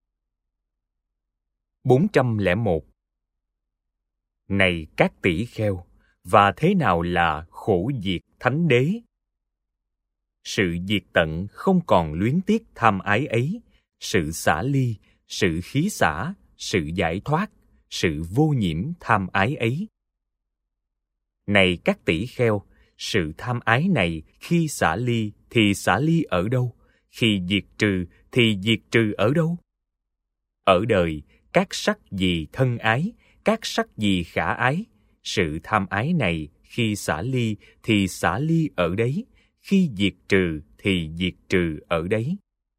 bốn trăm lẻ một. Này các tỷ kheo, và thế nào là khổ diệt thánh đế? Sự diệt tận không còn luyến tiếc tham ái ấy, sự xả ly, sự khí xả, sự giải thoát, sự vô nhiễm tham ái ấy. Này các tỷ kheo, sự tham ái này khi xả ly thì xả ly ở đâu? Khi diệt trừ thì diệt trừ ở đâu? Ở đời, các sắc gì thân ái, các sắc gì khả ái, sự tham ái này khi xả ly thì xả ly ở đấy, khi diệt trừ thì diệt trừ ở đấy.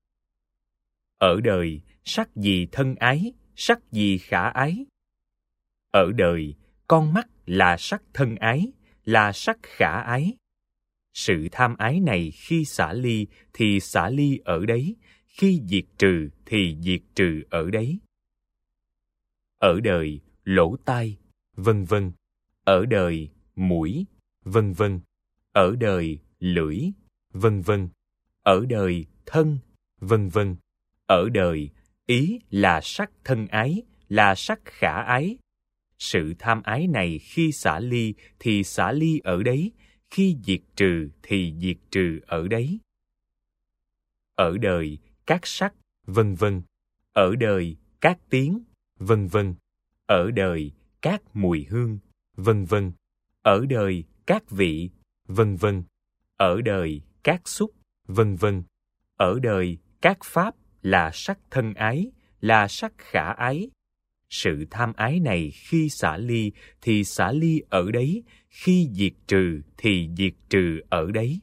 Ở đời, sắc gì thân ái, sắc gì khả ái. Ở đời, con mắt là sắc thân ái, là sắc khả ái. Sự tham ái này khi xả ly thì xả ly ở đấy, khi diệt trừ thì diệt trừ ở đấy. Ở đời, lỗ tai, vân vân. Ở đời, mũi, vân vân. Ở đời, lưỡi, vân vân. Ở đời, thân, vân vân. Ở đời, ý là sắc thân ái, là sắc khả ái. Sự tham ái này khi xả ly thì xả ly ở đấy, khi diệt trừ thì diệt trừ ở đấy. Ở đời, các sắc, vân vân. Ở đời, các tiếng, vân vân. Ở đời, các mùi hương, vân vân. Ở đời, các vị, vân vân. Ở đời, các xúc, vân vân. Ở đời, các pháp là sắc thân ái, là sắc khả ái. Sự tham ái này khi xả ly thì xả ly ở đấy, khi diệt trừ thì diệt trừ ở đấy.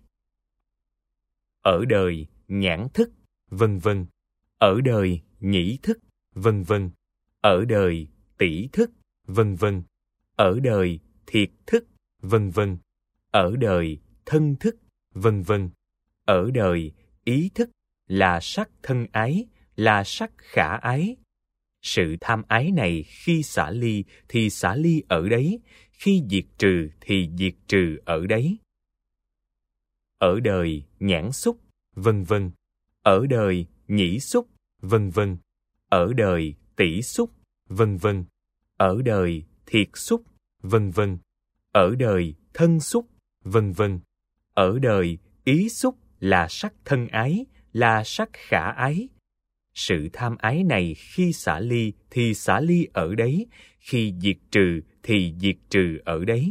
Ở đời, nhãn thức, vân vân. Ở đời, nhĩ thức, vân vân. Ở đời, tỷ thức, vân vân. Ở đời, thiệt thức, vân vân. Ở đời, thân thức, vân vân. Ở đời, ý thức là sắc thân ái, là sắc khả ái. Sự tham ái này khi xả ly thì xả ly ở đấy, khi diệt trừ thì diệt trừ ở đấy. Ở đời, nhãn xúc, vân vân. Ở đời, nhĩ xúc, vân vân. Ở đời, tỷ xúc, vân vân. Ở đời, thiệt xúc, vân vân. Ở đời, thân xúc, vân vân. Ở đời, ý xúc là sắc thân ái, là sắc khả ái. Sự tham ái này khi xả ly thì xả ly ở đấy, khi diệt trừ thì diệt trừ ở đấy.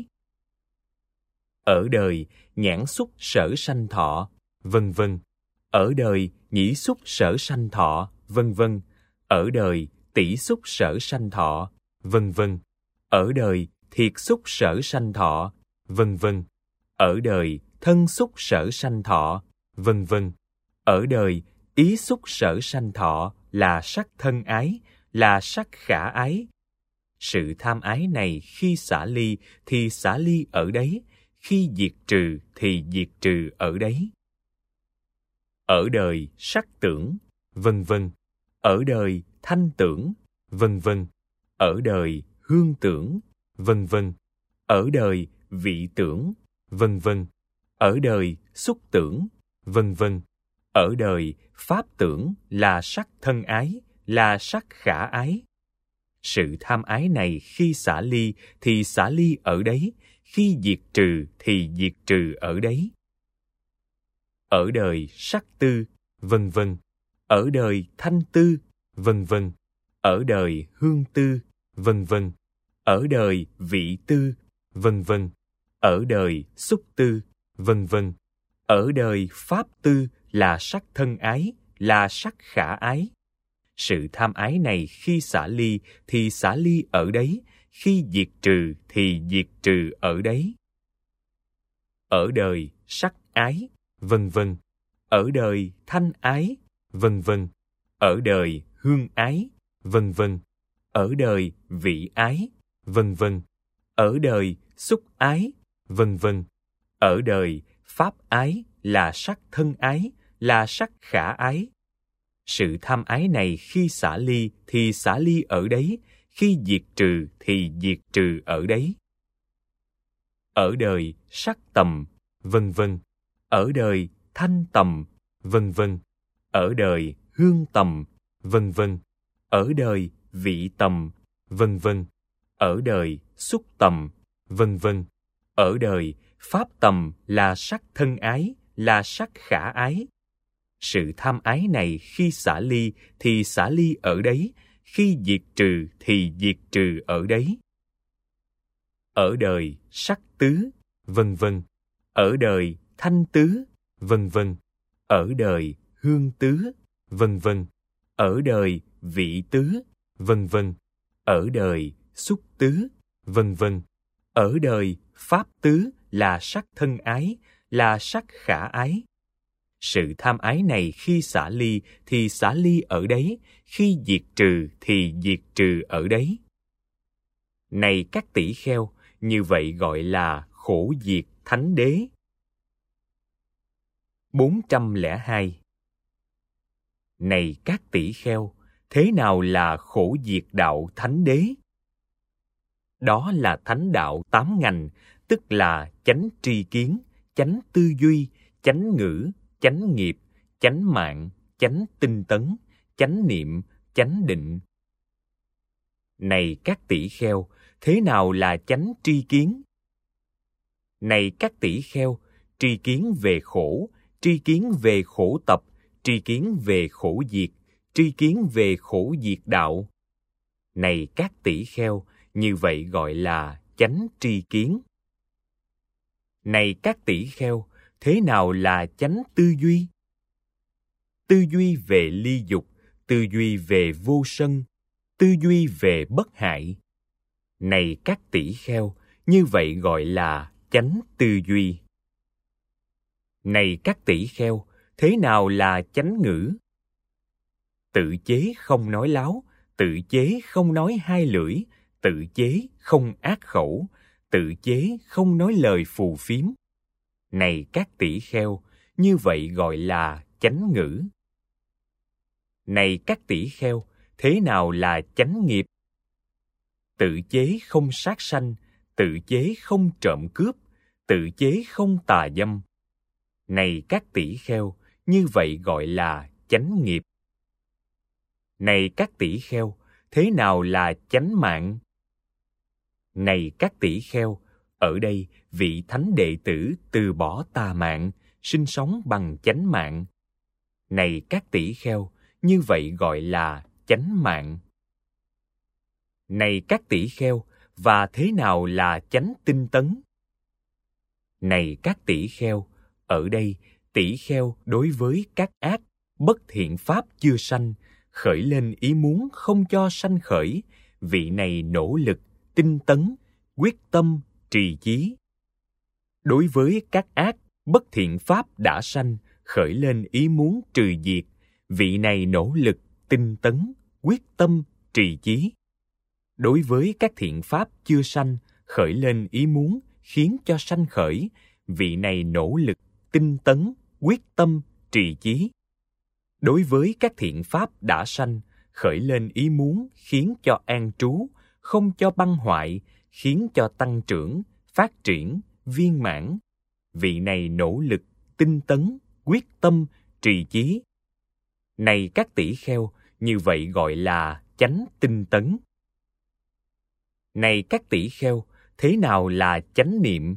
Ở đời, nhãn xúc sở sanh thọ, vân vân. Ở đời, nhĩ xúc sở sanh thọ, vân vân. Ở đời, tỷ xúc sở sanh thọ, vân vân. Ở đời, thiệt xúc sở sanh thọ, vân vân. Ở đời, thân xúc sở sanh thọ, vân vân. Ở đời, ý xúc sở sanh thọ là sắc thân ái, là sắc khả ái. Sự tham ái này khi xả ly thì xả ly ở đấy, khi diệt trừ thì diệt trừ ở đấy. Ở đời, sắc tưởng, vân vân. Ở đời, thanh tưởng, vân vân. Ở đời, hương tưởng, vân vân. Ở đời, vị tưởng, vân vân. Ở đời, xúc tưởng, vân vân. Ở đời, pháp tưởng là sắc thân ái, là sắc khả ái. Sự tham ái này khi xả ly thì xả ly ở đấy, khi diệt trừ thì diệt trừ ở đấy. Ở đời, sắc tư, vân vân. Ở đời, thanh tư, vân vân. Ở đời, hương tư, vân vân. Ở đời, vị tư, vân vân. Ở đời, xúc tư, vân vân. Ở đời, pháp tư là sắc thân ái, là sắc khả ái. Sự tham ái này khi xả ly thì xả ly ở đấy, khi diệt trừ thì diệt trừ ở đấy. Ở đời, sắc ái, vân vân. Ở đời, thanh ái, vân vân. Ở đời, hương ái, vân vân. Ở đời, vị ái, vân vân. Ở đời, xúc ái, vân vân. Ở đời, pháp ái là sắc thân ái, là sắc khả ái. Sự tham ái này khi xả ly thì xả ly ở đấy, khi diệt trừ thì diệt trừ ở đấy. Ở đời, sắc tầm, vân vân. Ở đời, thanh tầm, vân vân. Ở đời, hương tầm, vân vân. Ở đời, vị tầm, vân vân. Ở đời, xúc tầm, vân vân. Ở đời, pháp tầm là sắc thân ái, là sắc khả ái. Sự tham ái này khi xả ly thì xả ly ở đấy, khi diệt trừ thì diệt trừ ở đấy. Ở đời, sắc tứ, vân vân. Ở đời, thanh tứ, vân vân. Ở đời, hương tứ, vân vân. Ở đời, vị tứ, vân vân. Ở đời, xúc tứ, vân vân. Ở đời, pháp tứ là sắc thân ái, là sắc khả ái. Sự tham ái này khi xả ly thì xả ly ở đấy, khi diệt trừ thì diệt trừ ở đấy. Này các tỷ kheo, như vậy gọi là khổ diệt thánh đế. bốn trăm lẻ hai. Này các tỷ kheo, thế nào là khổ diệt đạo thánh đế? Đó là thánh đạo tám ngành, tức là chánh tri kiến, chánh tư duy, chánh ngữ, chánh nghiệp, chánh mạng, chánh tinh tấn, chánh niệm, chánh định. Này các tỷ kheo, thế nào là chánh tri kiến? Này các tỷ kheo, tri kiến về khổ, tri kiến về khổ tập, tri kiến về khổ diệt, tri kiến về khổ diệt đạo. Này các tỷ kheo, như vậy gọi là chánh tri kiến. Này các tỷ kheo, thế nào là chánh tư duy? Tư duy về ly dục, tư duy về vô sân, tư duy về bất hại. Này các tỷ kheo, như vậy gọi là chánh tư duy. Này các tỷ kheo, thế nào là chánh ngữ? Tự chế không nói láo, tự chế không nói hai lưỡi, tự chế không ác khẩu, tự chế không nói lời phù phiếm. Này các tỷ kheo, như vậy gọi là chánh ngữ. Này các tỷ kheo, thế nào là chánh nghiệp? Tự chế không sát sanh, tự chế không trộm cướp, tự chế không tà dâm. Này các tỷ kheo, như vậy gọi là chánh nghiệp. Này các tỷ kheo, thế nào là chánh mạng? Này các tỷ kheo, ở đây vị thánh đệ tử từ bỏ tà mạng, sinh sống bằng chánh mạng. Này các tỷ kheo, như vậy gọi là chánh mạng. Này các tỷ kheo, và thế nào là chánh tinh tấn? Này các tỷ kheo, ở đây tỷ kheo đối với các ác, bất thiện pháp chưa sanh, khởi lên ý muốn không cho sanh khởi, vị này nỗ lực, tinh tấn, quyết tâm, trì chí. Đối với các ác, bất thiện pháp đã sanh, khởi lên ý muốn trừ diệt, vị này nỗ lực, tinh tấn, quyết tâm, trì chí. Đối với các thiện pháp chưa sanh, khởi lên ý muốn khiến cho sanh khởi, vị này nỗ lực, tinh tấn, quyết tâm, trì chí. Đối với các thiện pháp đã sanh, khởi lên ý muốn khiến cho an trú, không cho băng hoại, khiến cho tăng trưởng, phát triển, viên mãn. Vị này nỗ lực, tinh tấn, quyết tâm, trì chí. Này các tỷ kheo, như vậy gọi là chánh tinh tấn. Này các tỷ kheo, thế nào là chánh niệm?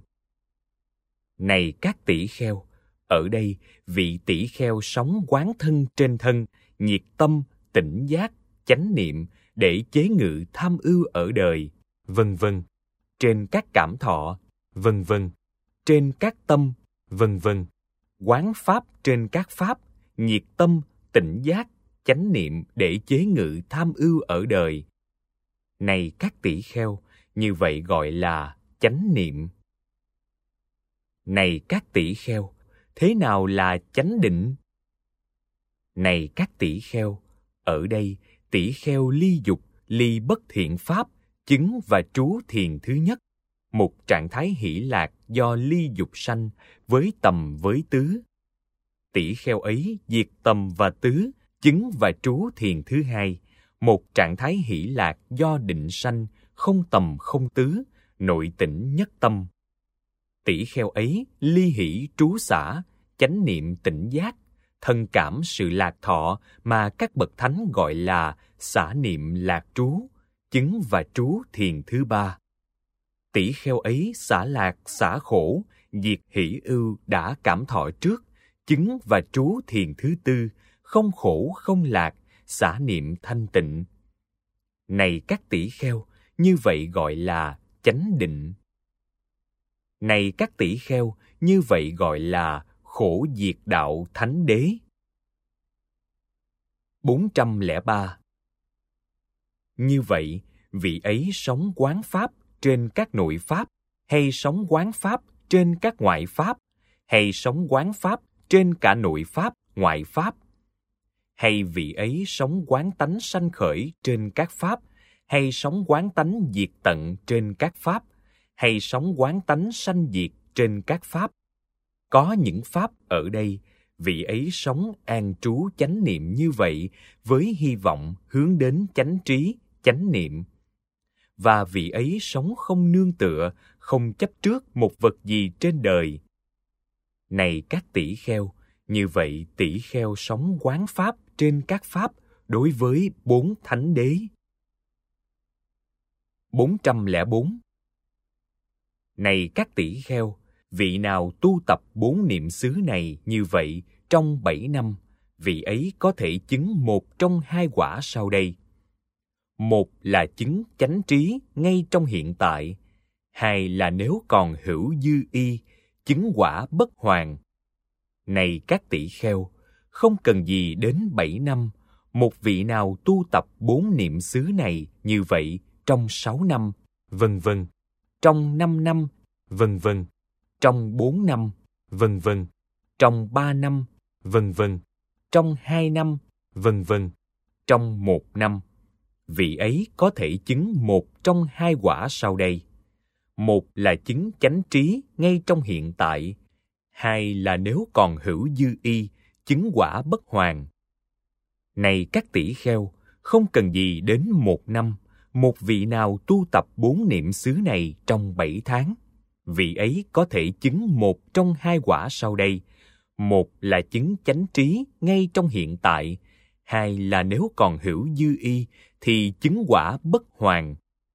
Này các tỷ kheo, ở đây vị tỷ kheo sống quán thân trên thân, nhiệt tâm, tỉnh giác, chánh niệm để chế ngự tham ưu ở đời, vân vân, trên các cảm thọ, vân vân, trên các tâm, vân vân, quán pháp trên các pháp, nhiệt tâm, tỉnh giác, chánh niệm để chế ngự tham ưu ở đời. Này các tỷ kheo, như vậy gọi là chánh niệm. Này các tỷ kheo, thế nào là chánh định? Này các tỷ kheo, ở đây tỷ kheo ly dục, ly bất thiện pháp, chứng và trú thiền thứ nhất. một trạng thái hỷ lạc do ly dục sanh với tầm với tứ. Tỷ kheo ấy diệt tầm và tứ, chứng và trú thiền thứ hai, một trạng thái hỷ lạc do định sanh, không tầm không tứ, nội tỉnh nhất tâm. Tỷ kheo ấy ly hỷ trú xả, chánh niệm tỉnh giác, thân cảm sự lạc thọ mà các bậc thánh gọi là xả niệm lạc trú, chứng và trú thiền thứ ba. Tỷ kheo ấy xả lạc xả khổ, diệt hỷ ưu đã cảm thọ trước, chứng và trú thiền thứ tư, không khổ không lạc, xả niệm thanh tịnh. Này các tỷ kheo, như vậy gọi là chánh định. Này các tỷ kheo, như vậy gọi là khổ diệt đạo thánh đế. bốn trăm lẻ ba. Như vậy, vị ấy sống quán pháp trên các nội pháp, hay sống quán pháp trên các ngoại pháp, hay sống quán pháp trên cả nội pháp, ngoại pháp? Hay vị ấy sống quán tánh sanh khởi trên các pháp, hay sống quán tánh diệt tận trên các pháp, hay sống quán tánh sanh diệt trên các pháp? Có những pháp ở đây, vị ấy sống an trú chánh niệm như vậy với hy vọng hướng đến chánh trí, chánh niệm. Và vị ấy sống không nương tựa, không chấp trước một vật gì trên đời. Này các tỷ kheo, như vậy tỷ kheo sống quán pháp trên các pháp đối với bốn thánh đế. bốn trăm lẻ bốn. Này các tỷ kheo, vị nào tu tập bốn niệm xứ này như vậy trong bảy năm, vị ấy có thể chứng một trong hai quả sau đây. Một là chứng chánh trí ngay trong hiện tại, hai là nếu còn hữu dư y, chứng quả bất hoàn. Này các tỷ kheo, không cần gì đến bảy năm, một vị nào tu tập bốn niệm xứ này như vậy trong sáu năm, vân vân, trong năm năm, vân vân, trong bốn năm, vân vân, trong ba năm, vân vân, trong hai năm, vân vân, trong một năm, vị ấy có thể chứng một trong hai quả sau đây. Một là chứng chánh trí ngay trong hiện tại, hai là nếu còn hữu dư y, chứng quả bất hoàn. Này các tỷ kheo, không cần gì đến một năm, một vị nào tu tập bốn niệm xứ này trong bảy tháng, vị ấy có thể chứng một trong hai quả sau đây. Một là chứng chánh trí ngay trong hiện tại, hai là nếu còn hữu dư y thì chứng quả bất hoàn.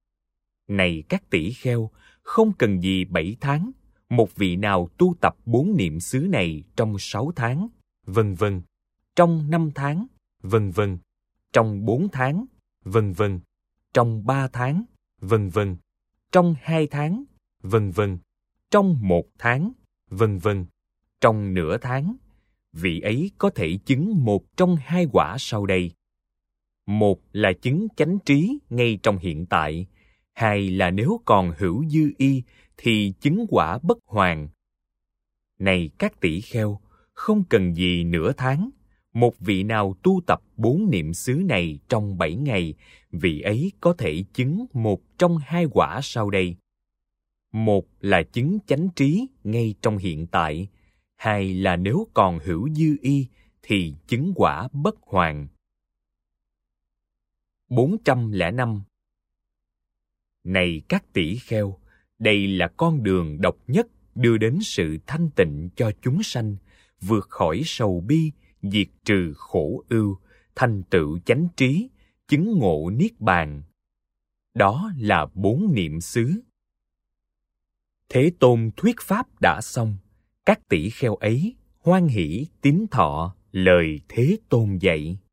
Này các tỷ kheo, không cần gì bảy tháng, một vị nào tu tập bốn niệm xứ này trong sáu tháng, vân vân, trong năm tháng, vân vân, trong bốn tháng, vân vân, trong ba tháng, vân vân, trong hai tháng, vân vân, trong một tháng, vân vân, trong nửa tháng, vị ấy có thể chứng một trong hai quả sau đây. Một là chứng chánh trí ngay trong hiện tại, hai là nếu còn hữu dư y thì chứng quả bất hoàn. Này các tỷ kheo, không cần gì nửa tháng, một vị nào tu tập bốn niệm xứ này trong bảy ngày, vị ấy có thể chứng một trong hai quả sau đây. Một là chứng chánh trí ngay trong hiện tại, hai là nếu còn hữu dư y thì chứng quả bất hoàn. bốn trăm lẻ năm. Này các tỷ kheo, đây là con đường độc nhất đưa đến sự thanh tịnh cho chúng sanh, vượt khỏi sầu bi, diệt trừ khổ ưu, thành tựu chánh trí, chứng ngộ niết bàn. Đó là bốn niệm xứ. Thế Tôn thuyết pháp đã xong, các tỷ kheo ấy hoan hỷ tín thọ lời Thế Tôn dạy.